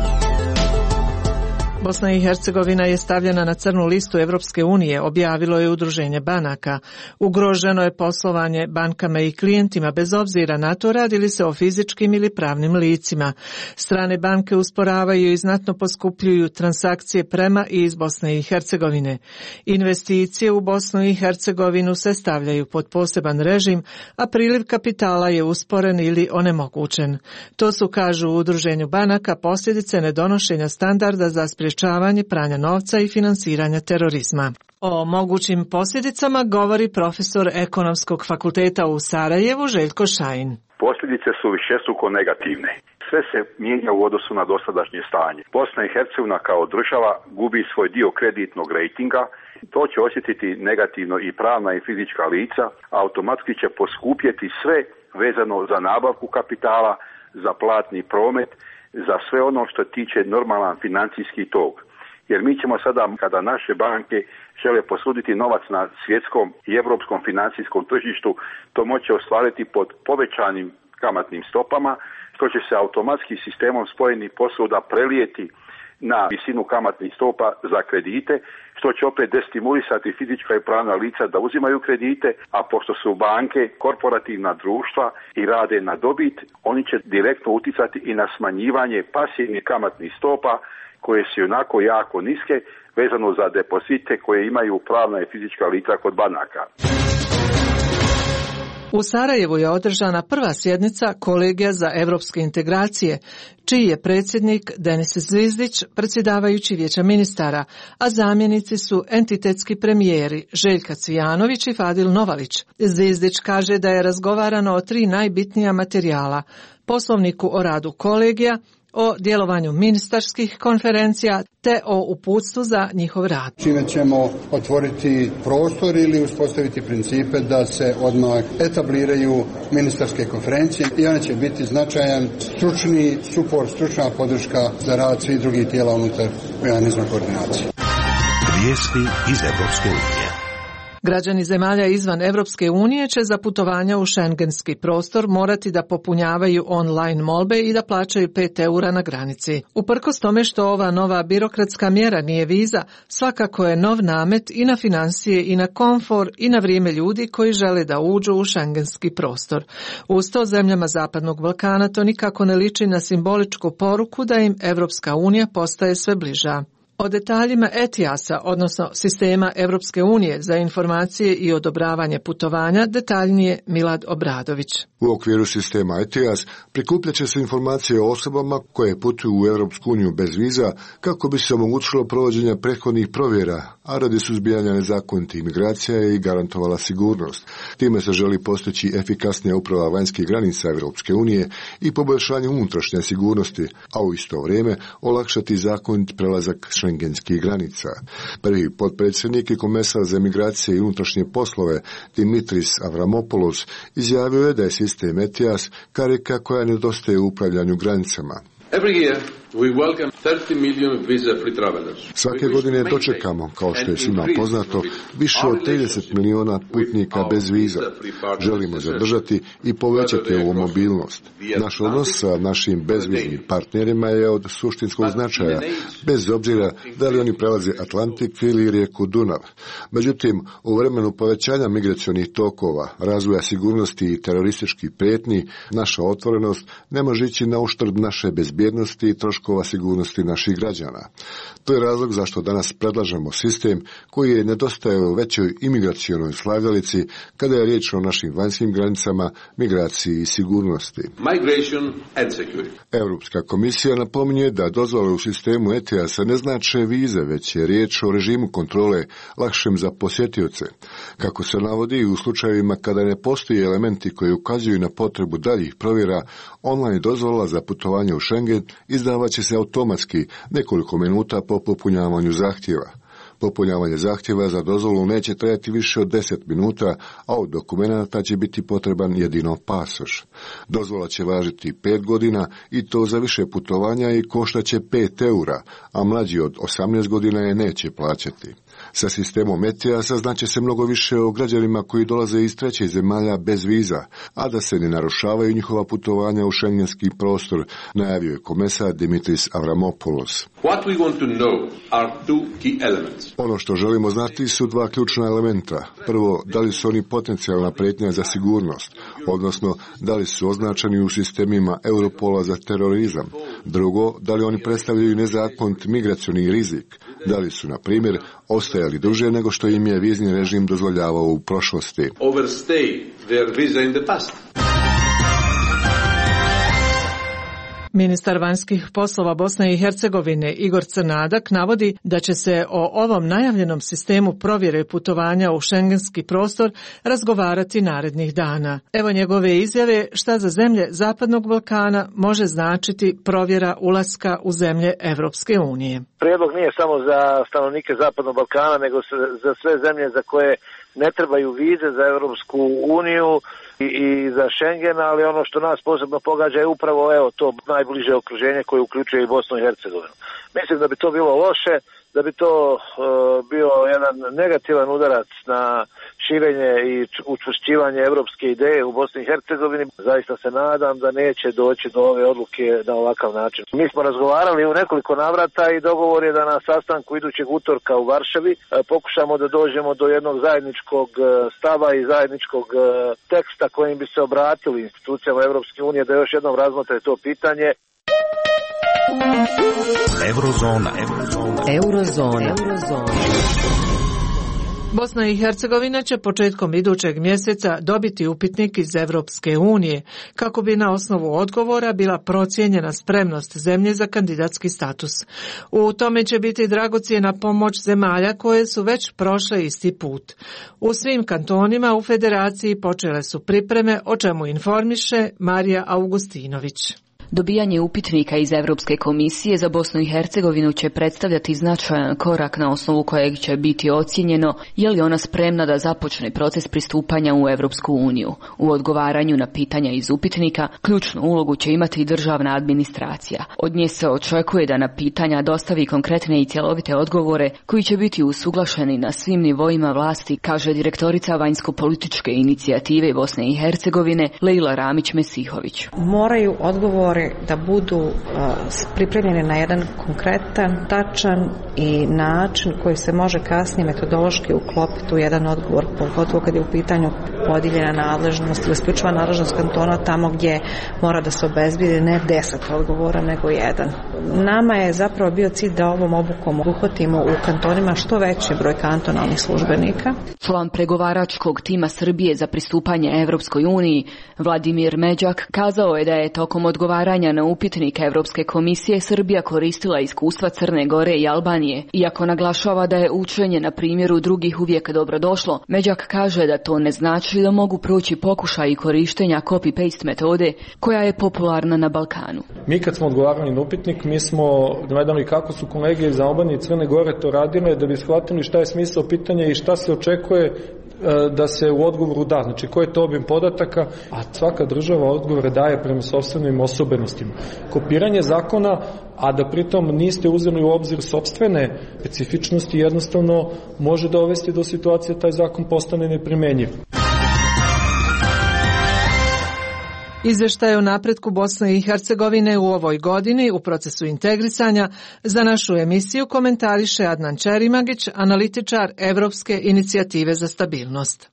Bosna i Hercegovina je stavljena na crnu listu Evropske unije, objavilo je Udruženje banaka. Ugroženo je poslovanje bankama i klijentima bez obzira na to radi li se o fizičkim ili pravnim licima. Strane banke usporavaju i znatno poskupljuju transakcije prema i iz Bosne i Hercegovine. Investicije u Bosnu i Hercegovinu se stavljaju pod poseban režim, a priliv kapitala je usporen ili onemogućen. To su, kažu u Udruženju banaka, posljedice nedonošenja standarda za sprječavanje pranja novca i finansiranja terorizma. O mogućim posljedicama govori profesor Ekonomskog fakulteta u Sarajevu Željko Šajin. Posljedice su višestruko negativne. Sve se mijenja u odnosu na dosadašnje stanje. Bosna i Hercegovina kao država gubi svoj dio kreditnog rejtinga. To će osjetiti negativno i pravna i fizička lica. Automatski će poskupjeti sve vezano za nabavku kapitala, za platni promet, za sve ono što tiče normalan financijski tok. Jer mi ćemo sada, kada naše banke žele posuditi novac na svjetskom i europskom financijskom tržištu, to moći ostvariti pod povećanim kamatnim stopama, što će se automatski sistemom spojenih posuda prelijeti na visinu kamatnih stopa za kredite, što će opet destimulisati fizička i pravna lica da uzimaju kredite, a pošto su banke korporativna društva i rade na dobit, oni će direktno uticati i na smanjivanje pasivnih kamatnih stopa koje su onako jako niske vezano za depozite koje imaju pravna i fizička lica kod banaka. U Sarajevu je održana prva sjednica Kolegija za evropske integracije, čiji je predsjednik Denis Zvizdić, predsjedavajući Vijeća ministara, a zamjenici su entitetski premijeri Željka Cvijanović i Fadil Novalić. Zvizdić kaže da je razgovarano o 3 najbitnija materijala: poslovniku o radu kolegija, o djelovanju ministarskih konferencija te o uputstvu za njihov rad. Čime ćemo otvoriti prostor ili uspostaviti principe da se odmah etabliraju ministarske konferencije i one će biti značajan stručni suport, stručna podrška za rad svih drugih tijela unutar mehanizma koordinacije. Vijesti iz Evropske unije. Građani zemalja izvan Evropske unije će za putovanja u šengenski prostor morati da popunjavaju online molbe i da plaćaju 5 eura na granici. Uprkos tome što ova nova birokratska mjera nije viza, svakako je nov namet i na financije i na komfor i na vrijeme ljudi koji žele da uđu u šengenski prostor. Uz to zemljama Zapadnog Balkana to nikako ne liči na simboličku poruku da im Evropska unija postaje sve bliža. O detaljima ETIAS-a, odnosno sistema Evropske unije za informacije i odobravanje putovanja, detaljnije Milad Obradović. U okviru sistema ETIAS prikupljat će se informacije o osobama koje putuju u Evropsku uniju bez viza kako bi se omogućilo provođenje prethodnih provjera, a radi suzbijanja nezakonitih migracija i garantovala sigurnost. Time se želi postići efikasnija uprava vanjskih granica Evropske unije i poboljšanje unutrašnje sigurnosti, a u isto vrijeme olakšati zakonit prelazak šengenskih granica. Prvi potpredsjednik i komesar za migracije i unutrašnje poslove Dimitris Avramopoulos izjavio je da je sistem ETIAS karika koja nedostaje u upravljanju granicama. Svake godine dočekamo, kao što je svima poznato, više od 30 miliona putnika bez viza. Želimo zadržati i povećati ovu mobilnost. Naš odnos sa našim bezviznim partnerima je od suštinskog značaja, bez obzira da li oni prelaze Atlantik ili rijeku Dunav. Međutim, u vremenu povećanja migracionih tokova, razvoja sigurnosti i terorističkih prijetnji, naša otvorenost ne može ići na uštrb naše bezbjednosti i troškova sigurnosti naših građana. To je razlog zašto danas predlažemo sistem koji je nedostaje u većoj imigracionoj slavljalici kada je riječ o našim vanjskim granicama, migraciji i sigurnosti. Europska komisija napominje da dozvole u sistemu ETIAS-a ne znače vize, već je riječ o režimu kontrole lakšem za posjetioce. Kako se navodi, u slučajevima kada ne postoje elementi koji ukazuju na potrebu daljih provjera, online dozvola za putovanje u Schengen izdavat će se automatski nekoliko minuta po popunjavanju zahtjeva. Popunjavanje zahtjeva za dozvolu neće trajati više od 10 minuta, a od dokumenata će biti potreban jedino pasoš. Dozvola će važiti 5 godina i to za više putovanja i koštaće 5 eura, a mlađi od 18 godina je neće plaćati. Sa sistemom ETIAS znaće se mnogo više o građanima koji dolaze iz trećih zemalja bez viza, a da se ne narušavaju njihova putovanja u šengenski prostor, najavio je komesar Dimitris Avramopoulos. Ono što želimo znati su 2 ključna elementa. Prvo, da li su oni potencijalna prijetnja za sigurnost, odnosno da li su označeni u sistemima Europola za terorizam. Drugo, da li oni predstavljaju nezakonit migracioni rizik, da li su, na primjer, ostajali duže nego što im je vizni režim dozvoljavao u prošlosti. Ministar vanjskih poslova Bosne i Hercegovine Igor Crnadak navodi da će se o ovom najavljenom sistemu provjere putovanja u šengenski prostor razgovarati narednih dana. Evo njegove izjave šta za zemlje Zapadnog Balkana može značiti provjera ulaska u zemlje Evropske unije. Prijedlog nije samo za stanovnike Zapadnog Balkana, nego za sve zemlje za koje ne trebaju vize za Europsku uniju i za Schengen, ali ono što nas posebno pogađa je upravo to najbliže okruženje koje uključuje i Bosnu i Hercegovinu. Mislim da bi to bilo loše, da bi to bio jedan negativan udarac na širenje i učvršćivanje europske ideje u Bosni i Hercegovini. Zaista se nadam da neće doći do ove odluke na ovakav način. Mi smo razgovarali u nekoliko navrata i dogovor je da na sastanku idućeg utorka u Varšavi pokušamo da dođemo do jednog zajedničkog stava i zajedničkog teksta kojim bi se obratili institucijama Europske unije da još jednom razmotre to pitanje. Eurozona. Bosna i Hercegovina će početkom idućeg mjeseca dobiti upitnik iz Europske unije kako bi na osnovu odgovora bila procijenjena spremnost zemlje za kandidatski status. U tome će biti dragocjena pomoć zemalja koje su već prošle isti put. U svim kantonima u federaciji počele su pripreme, o čemu informiše Marija Augustinović. Dobijanje upitnika iz Europske komisije za Bosnu i Hercegovinu će predstavljati značajan korak na osnovu kojeg će biti ocijenjeno je li ona spremna da započne proces pristupanja u Europsku uniju. U odgovaranju na pitanja iz upitnika ključnu ulogu će imati i državna administracija. Od nje se očekuje da na pitanja dostavi konkretne i cjelovite odgovore koji će biti usuglašeni na svim nivoima vlasti, kaže direktorica vanjsko-političke inicijative Bosne i Hercegovine Leila Ramić-Mesihović. Moraju odgovori da budu pripremljeni na jedan konkretan, tačan i način koji se može kasnije metodološki uklopiti u jedan odgovor, pogotovo kad je u pitanju podijeljena nadležnost ili isključiva nadležnost kantona tamo gdje mora da se obezbijedi ne 10 odgovora nego jedan. Nama je zapravo bio cilj da ovom obukom uhvatimo u kantonima što veći broj kantonalnih službenika. Član pregovaračkog tima Srbije za pristupanje Evropskoj uniji Vladimir Međak kazao je da je tokom odgovaranja na upitnik Evropske komisije Srbija koristila iskustva Crne Gore i Albanije. Iako naglašava da je učenje na primjeru drugih uvijek dobrodošlo, Međak kaže da to ne znači da mogu proći pokušaj korištenja copy-paste metode koja je popularna na Balkanu. Mi kad smo odgovarali na upitnik, mi smo gledali kako su kolege iz Albanije i Crne Gore to radile da bi shvatili šta je smisao pitanja i šta se očekuje da se u odgovoru da, znači koji je to obim podataka, a svaka država odgovore daje prema sopstvenim osobenostima. Kopiranje zakona, a da pritom niste uzeli u obzir sopstvene specifičnosti, jednostavno može dovesti do situacije da taj zakon postane neprimenjiv. Izveštaj o napretku Bosne i Hercegovine u ovoj godini u procesu integrisanja za našu emisiju komentariše Adnan Čerimagić, analitičar Evropske inicijative za stabilnost.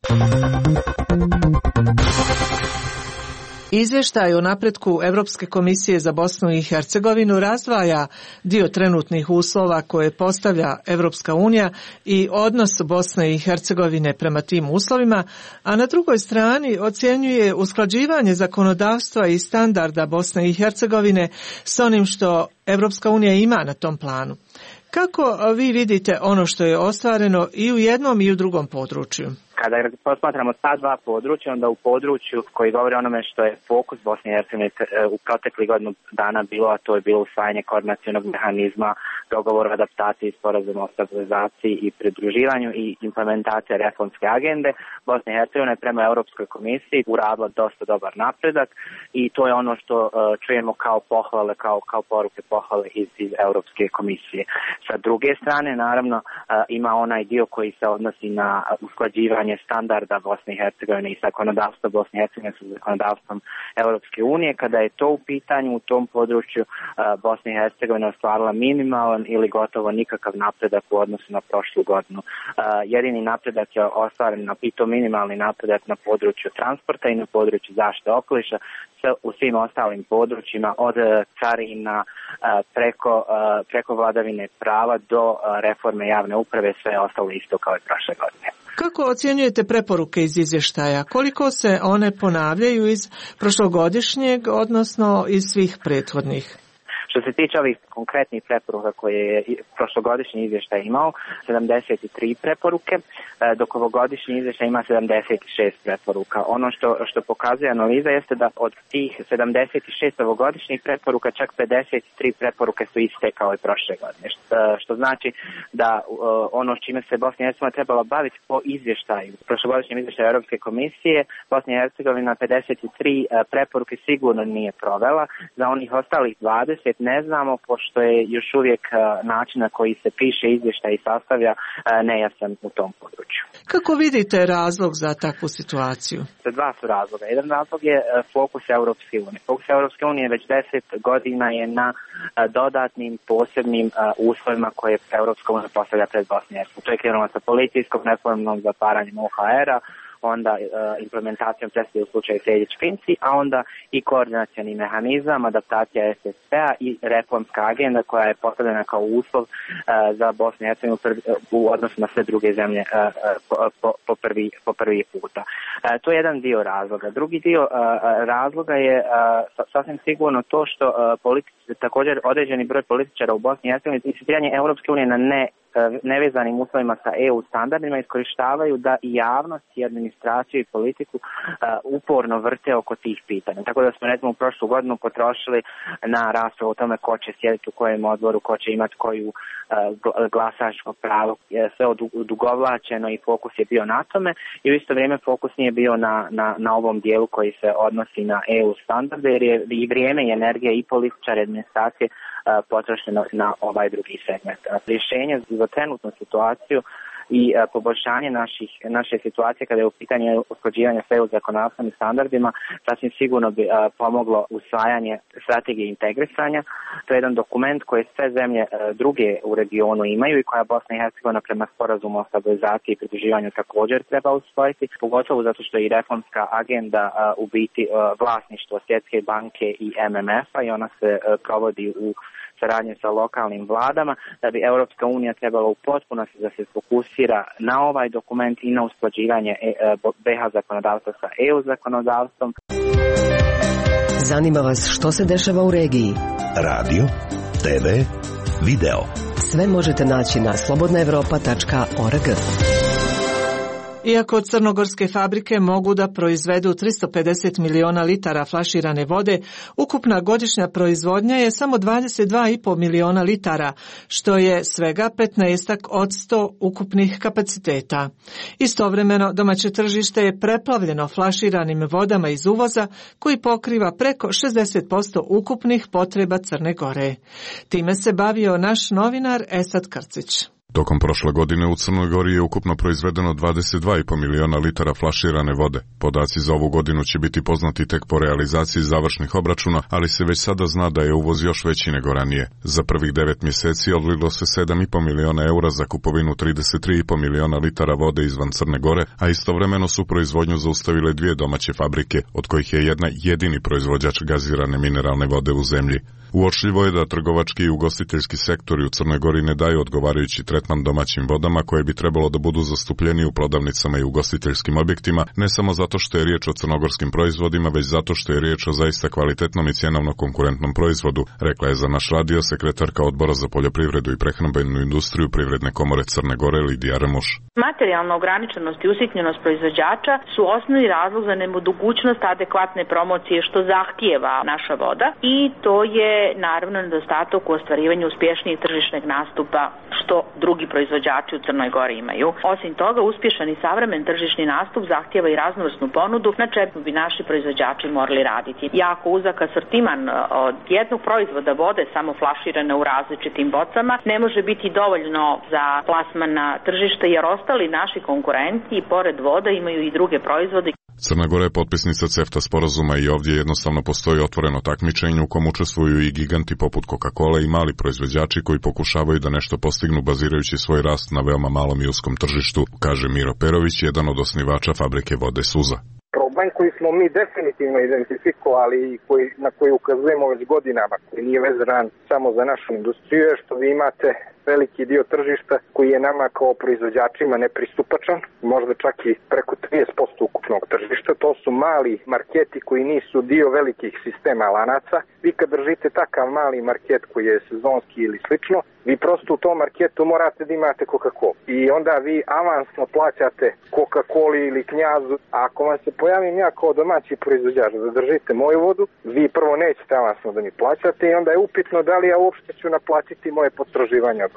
Izvještaj o napretku Europske komisije za Bosnu i Hercegovinu razdvaja dio trenutnih uslova koje postavlja Europska unija i odnos Bosne i Hercegovine prema tim uslovima, a na drugoj strani ocjenjuje usklađivanje zakonodavstva i standarda Bosne i Hercegovine s onim što Europska unija ima na tom planu. Kako vi vidite ono što je ostvareno i u jednom i u drugom području? Kada posmatramo ta dva područja, onda u području koji govori onome što je fokus Bosne i Hercegovine u proteklih godinu dana bilo, a to je bilo usvajanje koordinacionog mehanizma, dogovor o adaptaciji, sporazuma o stabilizaciji i pridruživanju i implementacija reformske agende, Bosna i Hercegovina prema Europskoj komisiji uradila dosta dobar napredak i to je ono što čujemo kao pohvale, kao poruke pohvale iz Europske komisije. Sa druge strane, naravno, ima onaj dio koji se odnosi na usklađivanje standarda Bosne i Hercegovine i zakonodavstva Bosne i Hercegovine sa zakonodavstvom Europske unije. Kada je to u pitanju, u tom području Bosna i Hercegovina ostvarila minimalan ili gotovo nikakav napredak u odnosu na prošlu godinu. Jedini napredak je ostvaren i to minimalni napredak na području transporta i na području zaštite okoliša, u svim ostalim područjima od carina preko vladavine prava do reforme javne uprave, sve je ostalo isto kao i prošle godine. Kako ocjenjujete preporuke iz izvještaja? Koliko se one ponavljaju iz prošlogodišnjeg, odnosno iz svih prethodnih? Što se tiče ovih konkretnih preporuka koje je prošlogodišnji izvještaj imao, 73 preporuke, dok ovogodišnji izvještaj ima 76 preporuka. Ono što pokazuje analiza jeste da od tih 76 ovogodišnjih preporuka čak 53 preporuke su iste kao i prošle godine. Što znači da ono s čime se Bosna i Hercegovina trebala baviti po izvještaju, prošlogodišnjem izvještaju Europske komisije, Bosna i Hercegovina 53 preporuke sigurno nije provela. Za onih ostalih 20 ne znamo, pošto je još uvijek način na koji se piše izvještaj i sastavlja nejasan u tom području. Kako vidite razlog za takvu situaciju? Dva su razloga. Jedan razlog je fokus Europske unije. Fokus Europske unije već 10 godina je na dodatnim posebnim uslovima koje Europska unija postavlja pred Bosnu i Hercegovinu. To je krenulo sa policijskom reformom, zatvaranjem OHR-a, onda implementacijom presude u slučaju Sejdić-Finci, a onda i koordinacioni mehanizam, adaptacija SSP-a i reformska agenda koja je postavljena kao uslov za Bosnu i Hercegovinu u odnosu na sve druge zemlje po prvi puta. To je jedan dio razloga. Drugi dio razloga je sasvim sigurno to što također određeni broj političara u Bosni i Hercegovini insistiranje Europske unije na nevezanim uslovima sa EU standardima iskorištavaju da i javnost i administraciju i politiku uporno vrte oko tih pitanja. Tako da smo recimo u prošlu godinu potrošili na raspravu o tome ko će sjediti u kojem odboru, ko će imati koju glasačko pravo. Sve odugovlačeno i fokus je bio na tome i u isto vrijeme fokus nije bio na ovom dijelu koji se odnosi na EU standarde jer je i vrijeme i energija i političare administracije potrošeno na ovaj drugi segment. Rješenje za trenutnu situaciju i poboljšanje naše situacije kada je u pitanju usklađivanja s EU zakonodavstvom i standardima sasvim sigurno bi pomoglo usvajanje strategije integrisanja. To je jedan dokument koji sve zemlje druge u regionu imaju i koja Bosna i Hercegovina prema sporazumu o stabilizaciji i pridruživanju također treba usvojiti, pogotovo zato što je i reformska agenda u biti vlasništvo Svjetske banke i MMF-a i ona se provodi u saradnje sa lokalnim vladama, da bi Europska unija trebala u potpunosti da se fokusira na ovaj dokument i na usklađivanje BiH zakonodavstva sa EU zakonodavstvom. Zanima vas što se dešava u regiji? Radio, TV, video. Sve možete naći na slobodnaevropa.org. Iako crnogorske fabrike mogu da proizvedu 350 miliona litara flaširane vode, ukupna godišnja proizvodnja je samo 22,5 miliona litara, što je svega 15% od 100 ukupnih kapaciteta. Istovremeno, domaće tržište je preplavljeno flaširanim vodama iz uvoza, koji pokriva preko 60% ukupnih potreba Crne Gore. Time se bavio naš novinar Esad Krcić. Tokom prošle godine u Crnoj Gori je ukupno proizvedeno 22,5 miliona litara flaširane vode. Podaci za ovu godinu će biti poznati tek po realizaciji završnih obračuna, ali se već sada zna da je uvoz još veći nego ranije. Za prvih 9 mjeseci odlilo se 7,5 miliona eura za kupovinu 33,5 miliona litara vode izvan Crne Gore, a istovremeno su proizvodnju zaustavile 2 domaće fabrike, od kojih je jedna jedini proizvođač gazirane mineralne vode u zemlji. Uočljivo je da trgovački i ugostiteljski sektori u Crnoj Gori ne daju odgovarajući tretman domaćim vodama koje bi trebalo da budu zastupljeni u prodavnicama i ugostiteljskim objektima, ne samo zato što je riječ o crnogorskim proizvodima, već zato što je riječ o zaista kvalitetnom i cjenovno konkurentnom proizvodu, rekla je za naš radio sekretarka Odbora za poljoprivredu i prehrambenu industriju Privredne komore Crne Gore Lidija Remuš. Materijalna ograničenost i usitnjenost proizvođača su osnovni razlog za nemogućnost adekvatne promocije što zahtijeva naša voda i to je naravno nedostatak u ostvarivanju uspješnijeg tržišnog nastupa što drugi proizvođači u Crnoj Gori imaju. Osim toga, uspješan i savremen tržišni nastup zahtijeva i raznovrsnu ponudu na čemu bi naši proizvođači morali raditi. Jako uzak asortiman od jednog proizvoda vode samo flaširane u različitim bocama ne može biti dovoljno za plasman na tržište jer ostali naši konkurenti i pored voda imaju i druge proizvode. Crna Gora je potpisnica CEFTA sporazuma i ovdje jednostavno postoji otvoreno takmičenje u kom učestvuju i giganti poput Coca-Cola i mali proizvođači koji pokušavaju da nešto postignu bazirajući svoj rast na veoma malom i uskom tržištu, kaže Miro Perović, jedan od osnivača fabrike vode Suza. Problem koji smo mi definitivno identifikovali i na koji ukazujemo već godinama, koji nije vezan samo za našu industriju, je što vi imate veliki dio tržišta koji je nama kao proizvođačima nepristupačan, možda čak i preko 30% ukupnog tržišta. To su mali marketi koji nisu dio velikih sistema lanaca. Vi kad držite takav mali market koji je sezonski ili slično, vi prosto u tom marketu morate da imate Coca-Cola. I onda vi avansno plaćate Coca-Coli ili Knjazu. A ako vam se pojavim ja kao domaći proizvođač da držite moju vodu, vi prvo nećete avansno da mi plaćate i onda je upitno da li ja uopšte ću naplatiti moje potraživanje od vas.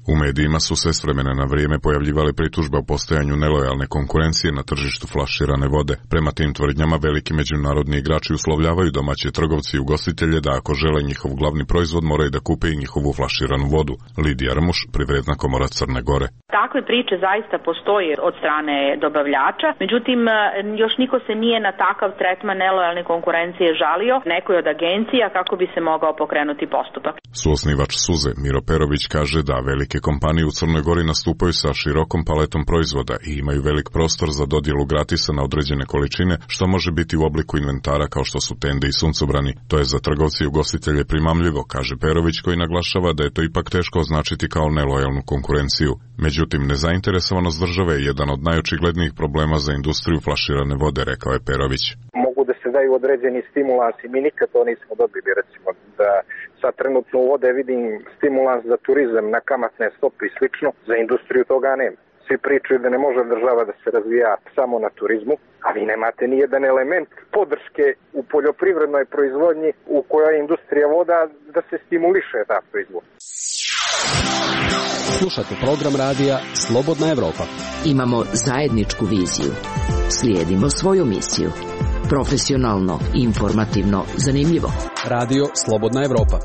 U medijima su se s vremena na vrijeme pojavljivale pritužbe o postojanju nelojalne konkurencije na tržištu flaširane vode. Prema tim tvrdnjama veliki međunarodni igrači uslovljavaju domaće trgovci i ugostitelje da ako žele njihov glavni proizvod moraju da kupe i njihovu flaširanu vodu. Lidija Rmuš, Privredna komora Crne Gore. Takve priče zaista postoje od strane dobavljača, međutim još niko se nije na takav tretman nelojalne konkurencije žalio nekoj od agencija kako bi se mogao pokrenuti postupak. Suosnivač Suze Miro Perović kaže da velike kompanije u Crnoj Gori nastupaju sa širokom paletom proizvoda i imaju velik prostor za dodjelu gratisa na određene količine, što može biti u obliku inventara kao što su tende i suncobrani. To je za trgovce i ugostitelje primamljivo, kaže Perović, koji naglašava da je to ipak teško označiti kao nelojalnu konkurenciju. Međutim, nezainteresovanost države je jedan od najočiglednijih problema za industriju flaširane vode, rekao je Perović. Mogu da se daju određeni stimulansi, mi nikad to nismo dobili, recimo da sad trenutno u vode vidim stimulans za turizam na kamatne stope i slično, za industriju toga nema. Svi pričaju da ne može država da se razvija samo na turizmu, a vi nemate ni jedan element podrške u poljoprivrednoj proizvodnji u kojoj je industrija voda da se stimuliše ta proizvodnja. Slušate program radija Slobodna Evropa. Imamo zajedničku viziju. Slijedimo svoju misiju. Profesionalno, informativno, zanimljivo. Radio Slobodna Evropa.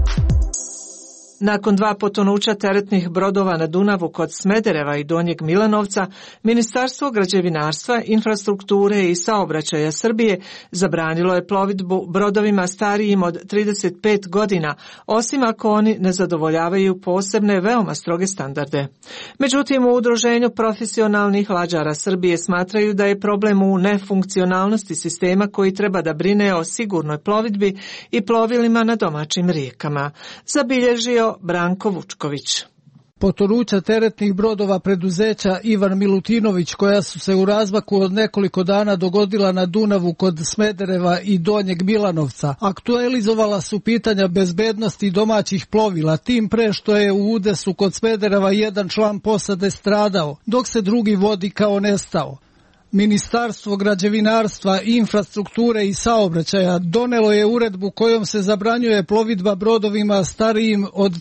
Nakon 2 potonuća teretnih brodova na Dunavu kod Smedereva i Donjeg Milanovca, Ministarstvo građevinarstva, infrastrukture i saobraćaja Srbije zabranilo je plovidbu brodovima starijim od 35 godina, osim ako oni ne zadovoljavaju posebne veoma stroge standarde. Međutim, u Udruženju profesionalnih lađara Srbije smatraju da je problem u nefunkcionalnosti sistema koji treba da brine o sigurnoj plovidbi i plovilima na domaćim rijekama, zabilježio Branko Vučković. Potonuća teretnih brodova preduzeća Ivan Milutinović, koja su se u razmaku od nekoliko dana dogodila na Dunavu kod Smedereva i Donjeg Milanovca, aktualizovala su pitanja bezbednosti domaćih plovila, tim pre što je u udesu kod Smedereva jedan član posade stradao, dok se drugi vodi kao nestao. Ministarstvo građevinarstva, infrastrukture i saobraćaja donelo je uredbu kojom se zabranjuje plovidba brodovima starijim od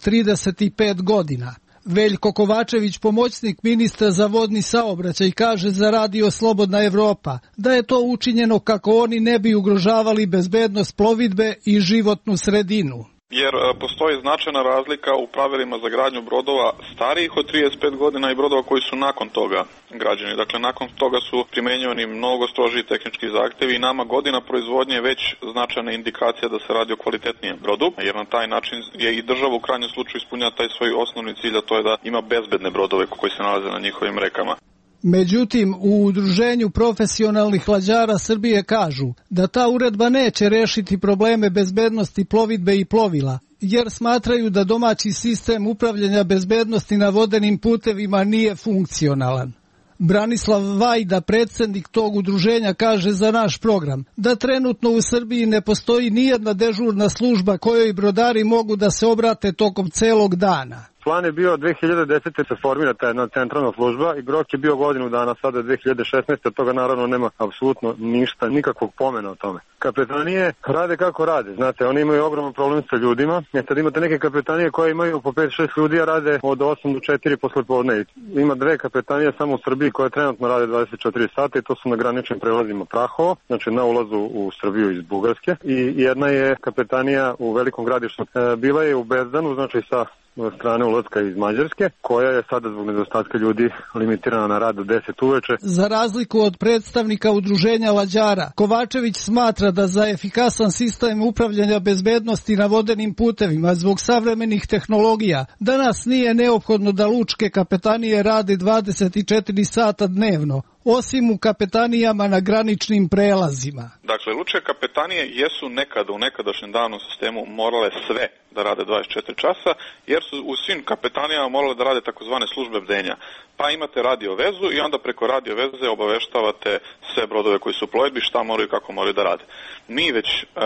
35 godina. Veljko Kovačević, pomoćnik ministra za vodni saobraćaj, kaže za Radio Slobodna Evropa da je to učinjeno kako oni ne bi ugrožavali bezbednost plovidbe i životnu sredinu. Jer postoji značajna razlika u pravilima za gradnju brodova starijih od 35 godina i brodova koji su nakon toga građeni. Dakle, nakon toga su primjenjivani mnogo strožiji tehnički zahtjevi i nama godina proizvodnje je već značajna indikacija da se radi o kvalitetnijem brodu, jer na taj način je i država u krajnjem slučaju ispunjava taj svoj osnovni cilj, a to je da ima bezbedne brodove koji se nalaze na njihovim rekama. Međutim, u Udruženju profesionalnih lađara Srbije kažu da ta uredba neće rešiti probleme bezbednosti plovidbe i plovila, jer smatraju da domaći sistem upravljanja bezbednosti na vodenim putevima nije funkcionalan. Branislav Vajda, predsjednik tog udruženja, kaže za naš program da trenutno u Srbiji ne postoji nijedna dežurna služba kojoj brodari mogu da se obrate tokom celog dana. Plan je bio 2010. se formira ta jedna centralna služba i rok je bio godinu dana, sada 2016. Toga naravno nema apsolutno ništa, nikakvog pomena o tome. Kapetanije rade kako rade, znate, oni imaju ogroman problem sa ljudima. Sad imate neke kapetanije koje imaju po 5-6 ljudi, a rade od 8 do 4 posle podne. Ima 2 kapetanije samo u Srbiji koje trenutno rade 24 sata i to su na graničnim prelazima Prahovo, znači na ulazu u Srbiju iz Bugarske. I jedna je kapetanija u Velikom Gradištu. Bila je u Bezdanu, znači sa strane ulaska iz Mađarske, koja je sada zbog nedostatka ljudi limitirana na rad do 10 uveče. Za razliku od predstavnika udruženja lađara, Kovačević smatra da za efikasan sistem upravljanja bezbednosti na vodenim putevima zbog savremenih tehnologija danas nije neophodno da lučke kapetanije rade 24 sata dnevno, osim u kapetanijama na graničnim prelazima. Dakle, lučke kapetanije jesu nekada u nekadašnjem davnom sistemu morale sve da rade 24 časa, jer su u svim kapetanijama morale da rade takozvane službe bdenja. Pa imate radio vezu i onda preko radio veze obaveštavate sve brodove koji su u plovidbi šta moraju i kako moraju da rade. Mi već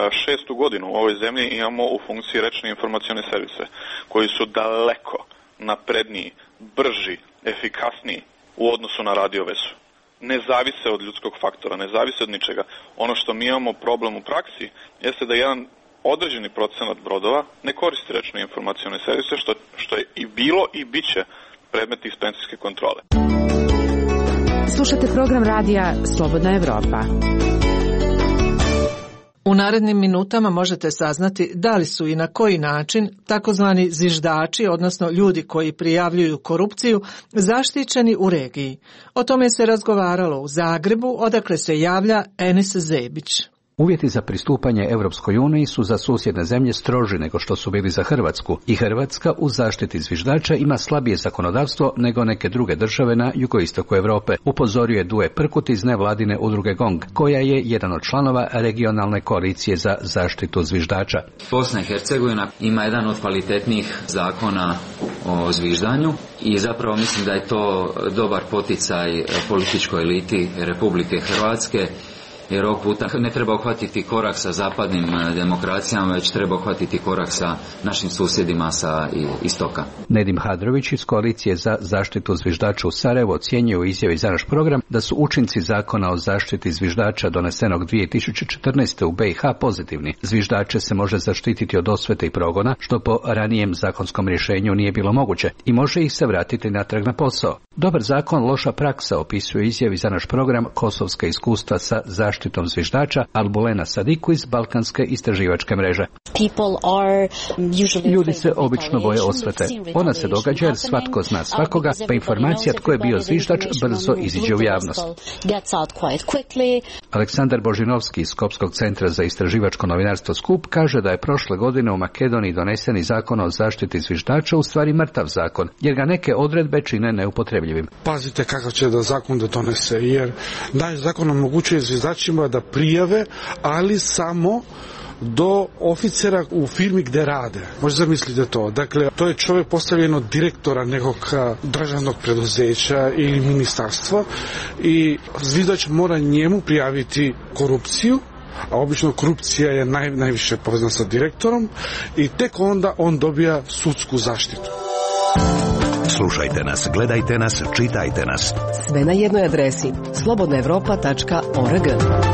6. godinu u ovoj zemlji imamo u funkciji rečne informacione servise, koji su daleko napredniji, brži, efikasniji u odnosu na radio vezu. Ne zavise od ljudskog faktora, ne zavise od ničega. Ono što mi imamo problem u praksi jeste da jedan određeni procenat brodova ne koristi rečne informacione servise, što je i bilo i bit će predmet inspekcijske kontrole. Slušate program radija Slobodna Evropa. U narednim minutama možete saznati da li su i na koji način takozvani zviždači, odnosno ljudi koji prijavljuju korupciju, zaštićeni u regiji. O tome se razgovaralo u Zagrebu, odakle se javlja Enis Zebić. Uvjeti za pristupanje Europskoj uniji su za susjedne zemlje stroži nego što su bili za Hrvatsku i Hrvatska u zaštiti zviždača ima slabije zakonodavstvo nego neke druge države na jugoistoku Europe, upozorio je Duje Prkut iz nevladine udruge GONG, koja je jedan od članova regionalne koalicije za zaštitu zviždača. Bosna i Hercegovina ima jedan od kvalitetnijih zakona o zviždanju i zapravo mislim da je to dobar poticaj političkoj eliti Republike Hrvatske, jer ovog puta ne treba uhvatiti korak sa zapadnim demokracijama, već treba uhvatiti korak sa našim susjedima sa istoka. Nedim Hadrović iz koalicije za zaštitu zviždača u Sarajevu ocjenjuje u izjavi za naš program da su učinci zakona o zaštiti zviždača donesenog 2014. u BiH pozitivni. Zviždače se može zaštititi od osvete i progona, što po ranijem zakonskom rješenju nije bilo moguće, i može ih se vratiti natrag na posao. Dobar zakon, loša praksa, opisuje izjavi za naš program kosovska iskustva sa zaštitom zviždača Albulena Sadiku iz Balkanske istraživačke mreže. Ljudi se obično boje osvete. Ona se događa jer svatko zna svakoga, pa informacija tko je bio zviždač brzo iziđe u javnost. Aleksandar Božinovski iz Skopskog centra za istraživačko novinarstvo Skup kaže da je prošle godine u Makedoniji doneseni zakon o zaštiti zviždača u stvari mrtav zakon, jer ga neke odredbe čine neupotrebljivim. Pazite kakav će da zakon da donese, jer daje zakon omogućuje zviždačima da prijave, ali samo do oficera u firmi gde rade. Možete zamisliti to. Dakle, to je čovjek postavljen od direktora nekog državnog preduzeća ili ministarstva i zviždač mora njemu prijaviti korupciju, a obično korupcija je najviše povezana sa direktorom i tek onda on dobija sudsku zaštitu. Slušajte nas, gledajte nas, čitajte nas. Sve na jednoj adresi slobodnaevropa.org.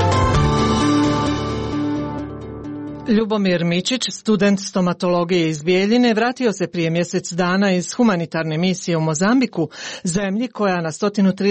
Ljubomir Mičić, student stomatologije iz Bijeljine, vratio se prije mjesec dana iz humanitarne misije u Mozambiku, zemlji koja na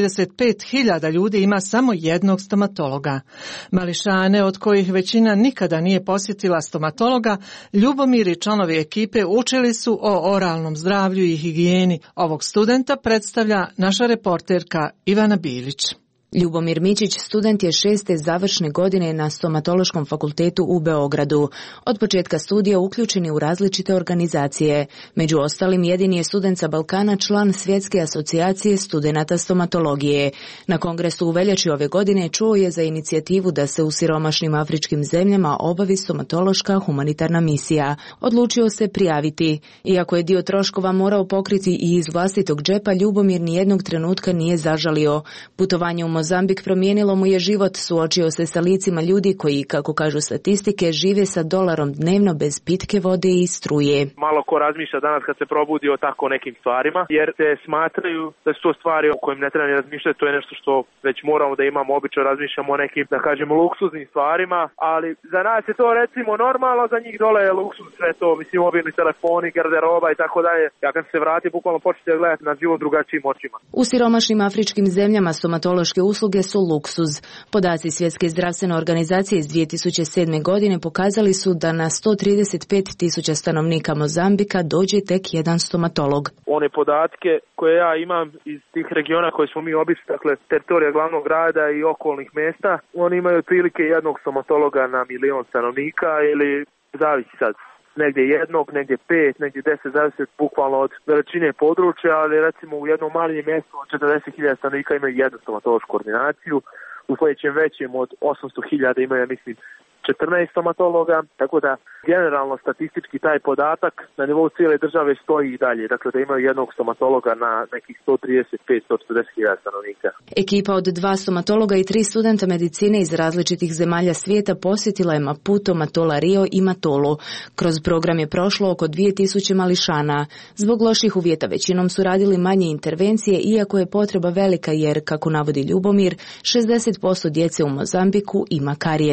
135.000 ljudi ima samo jednog stomatologa. Mališane, od kojih većina nikada nije posjetila stomatologa, Ljubomir i članovi ekipe učili su o oralnom zdravlju i higijeni. Ovog studenta predstavlja naša reporterka Ivana Bilić. Ljubomir Mičić student je 6. završne godine na Stomatološkom fakultetu u Beogradu. Od početka studija uključen je u različite organizacije. Među ostalim, jedini je student sa Balkana član Svjetske asocijacije studenata stomatologije. Na kongresu u veljači ove godine čuo je za inicijativu da se u siromašnim afričkim zemljama obavi stomatološka humanitarna misija. Odlučio se prijaviti. Iako je dio troškova morao pokriti i iz vlastitog džepa, Ljubomir nijednog trenutka nije zažalio. Putovanje u Mozambik promijenilo mu je život, suočio se sa licima ljudi koji, kako kažu statistike, žive sa $1 dnevno bez pitke vode i struje. Malo ko razmišlja danas kad se probudi o tako nekim stvarima, jer se smatraju da su to stvari o kojim ne treba ni razmišljati, to je nešto što već moramo da imamo, obično razmišljamo o nekim, da kažemo, luksuznim stvarima, ali za nas je to recimo normalno, za njih dole je luksuz sve to, mislim, mobilni telefoni, garderoba i tako dalje. Ja kad se vrati, bukvalno početi gledati na život drugačijim očima. U siromašnim afričkim zemljama stomatološke usluge su luksuz. Podaci Svjetske zdravstvene organizacije iz 2007. godine pokazali su da na 135.000 stanovnika Mozambika dođe tek jedan stomatolog. One podatke koje ja imam iz tih regiona koje smo mi obišli, dakle teritorija glavnog grada i okolnih mjesta, oni imaju otprilike jednog stomatologa na 1.000.000 stanovnika ili zavisi sad. Negdje jednog, negdje 5, negdje 10, zavisi bukvalno od veličine područja, ali recimo u jednom malijem mjestu od 40.000 stanovnika imaju jednu stomatološku ordinaciju, u sljedećem većem od 800.000 imaju, mislim, 14 stomatologa, tako da generalno statistički taj podatak na nivou cijele države stoji i dalje, dakle da imaju jednog stomatologa na nekih 135-140.000 stanovnika. Ekipa od 2 stomatologa i 3 studenta medicine iz različitih zemalja svijeta posjetila je Maputo, Matola, Rio i Matolu. Kroz program je prošlo oko 2000 mališana. Zbog loših uvjeta većinom su radili manje intervencije, iako je potreba velika jer, kako navodi Ljubomir, 60% djece u Mozambiku ima karijes.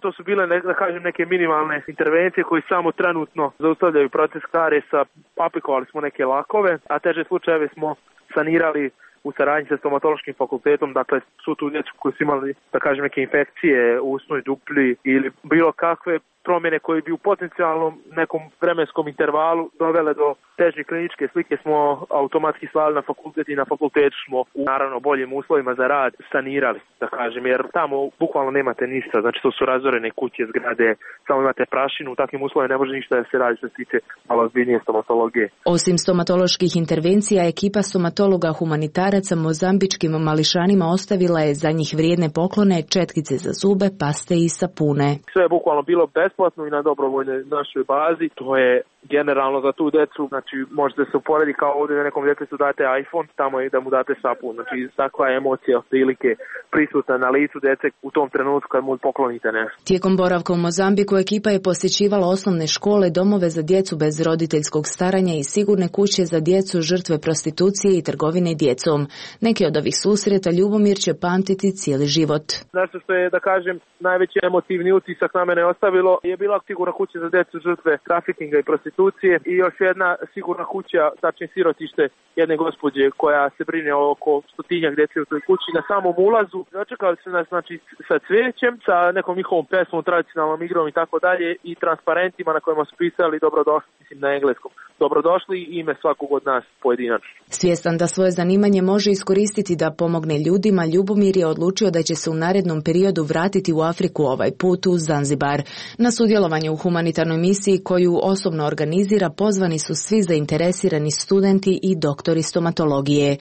to su bile da kažem neke minimalne intervencije koje samo trenutno zaustavljaju proces karijesa. Aplikovali smo neke lakove, a teže slučajeve smo sanirali u saradnji sa stomatološkim fakultetom, dakle su tu djecu koji su imali, da kažem, neke infekcije u usnoj duplji ili bilo kakve promjene koje bi u potencijalnom nekom vremenskom intervalu dovele do teže kliničke slike smo automatski slali na fakultet i na fakultetu smo u naravno boljim uslovima za rad sanirali, da kažem, jer tamo bukvalno nemate ništa, znači to su razorene kuće, zgrade, samo imate prašinu, u takvim uslovima ne može ništa da se radi što se tiče malo ozbiljnije stomatologije. Osim stomatoloških intervencija, ekipa stomatologa humanitaraca mozambičkim mališanima ostavila je za njih vrijedne poklone, četkice za zube, paste i sapune. Sve je bukvalno bilo besplatno i na dobrovoljnoj našoj bazi. To je generalno za tu decu, znači možete se uporedi kao ovdje da nekom djetetu date iPhone, tamo je da mu date sapun. Znači takva je emocija otprilike prisutna na licu djece u tom trenutku kad mu poklonite nešto. Tijekom boravka u Mozambiku ekipa je posjećivala osnovne škole, domove za djecu bez roditeljskog staranja i sigurne kuće za djecu žrtve prostitucije i trgovine djecom. Neki od ovih susreta Ljubomir će pamtiti cijeli život. Nešto što je, da kažem, najveći emotivni utisak na mene ostavilo je bila sigurna kuća za djecu žrtve trafikinga i prostitucije i još jedna sigurna kuća, tačnije sirotište jedne gospođe koja se brine oko 100-tinjak djece u toj kući. Na samom ulazu dočekali su nas, znači, sa cvijećem, sa nekom njihovom pesmom, tradicionalnom igrom i tako dalje i transparentima na kojima su pisali dobrodošli, mislim na engleskom. Dobrodošli i ime svakog od nas pojedinačno. Svjestan da svoje zanimanje može iskoristiti da pomogne ljudima, Ljubomir je odlučio da će se u narednom periodu vratiti u Afriku, ovaj put u Zanzibar. Na sudjelovanje u humanitarnoj misiji koju osobno organizira pozvani su svi zainteresirani studenti i doktori stomatologije.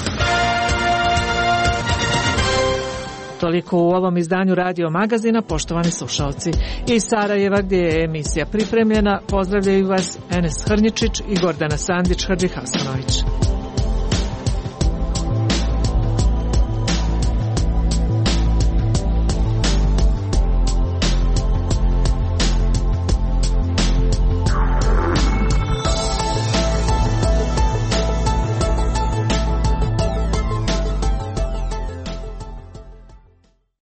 Toliko u ovom izdanju Radio Magazina, poštovani slušalci. Iz Sarajeva, gdje je emisija pripremljena, pozdravljaju vas Enes Hrnjičić i Gordana Sandić-Hadžihasanović.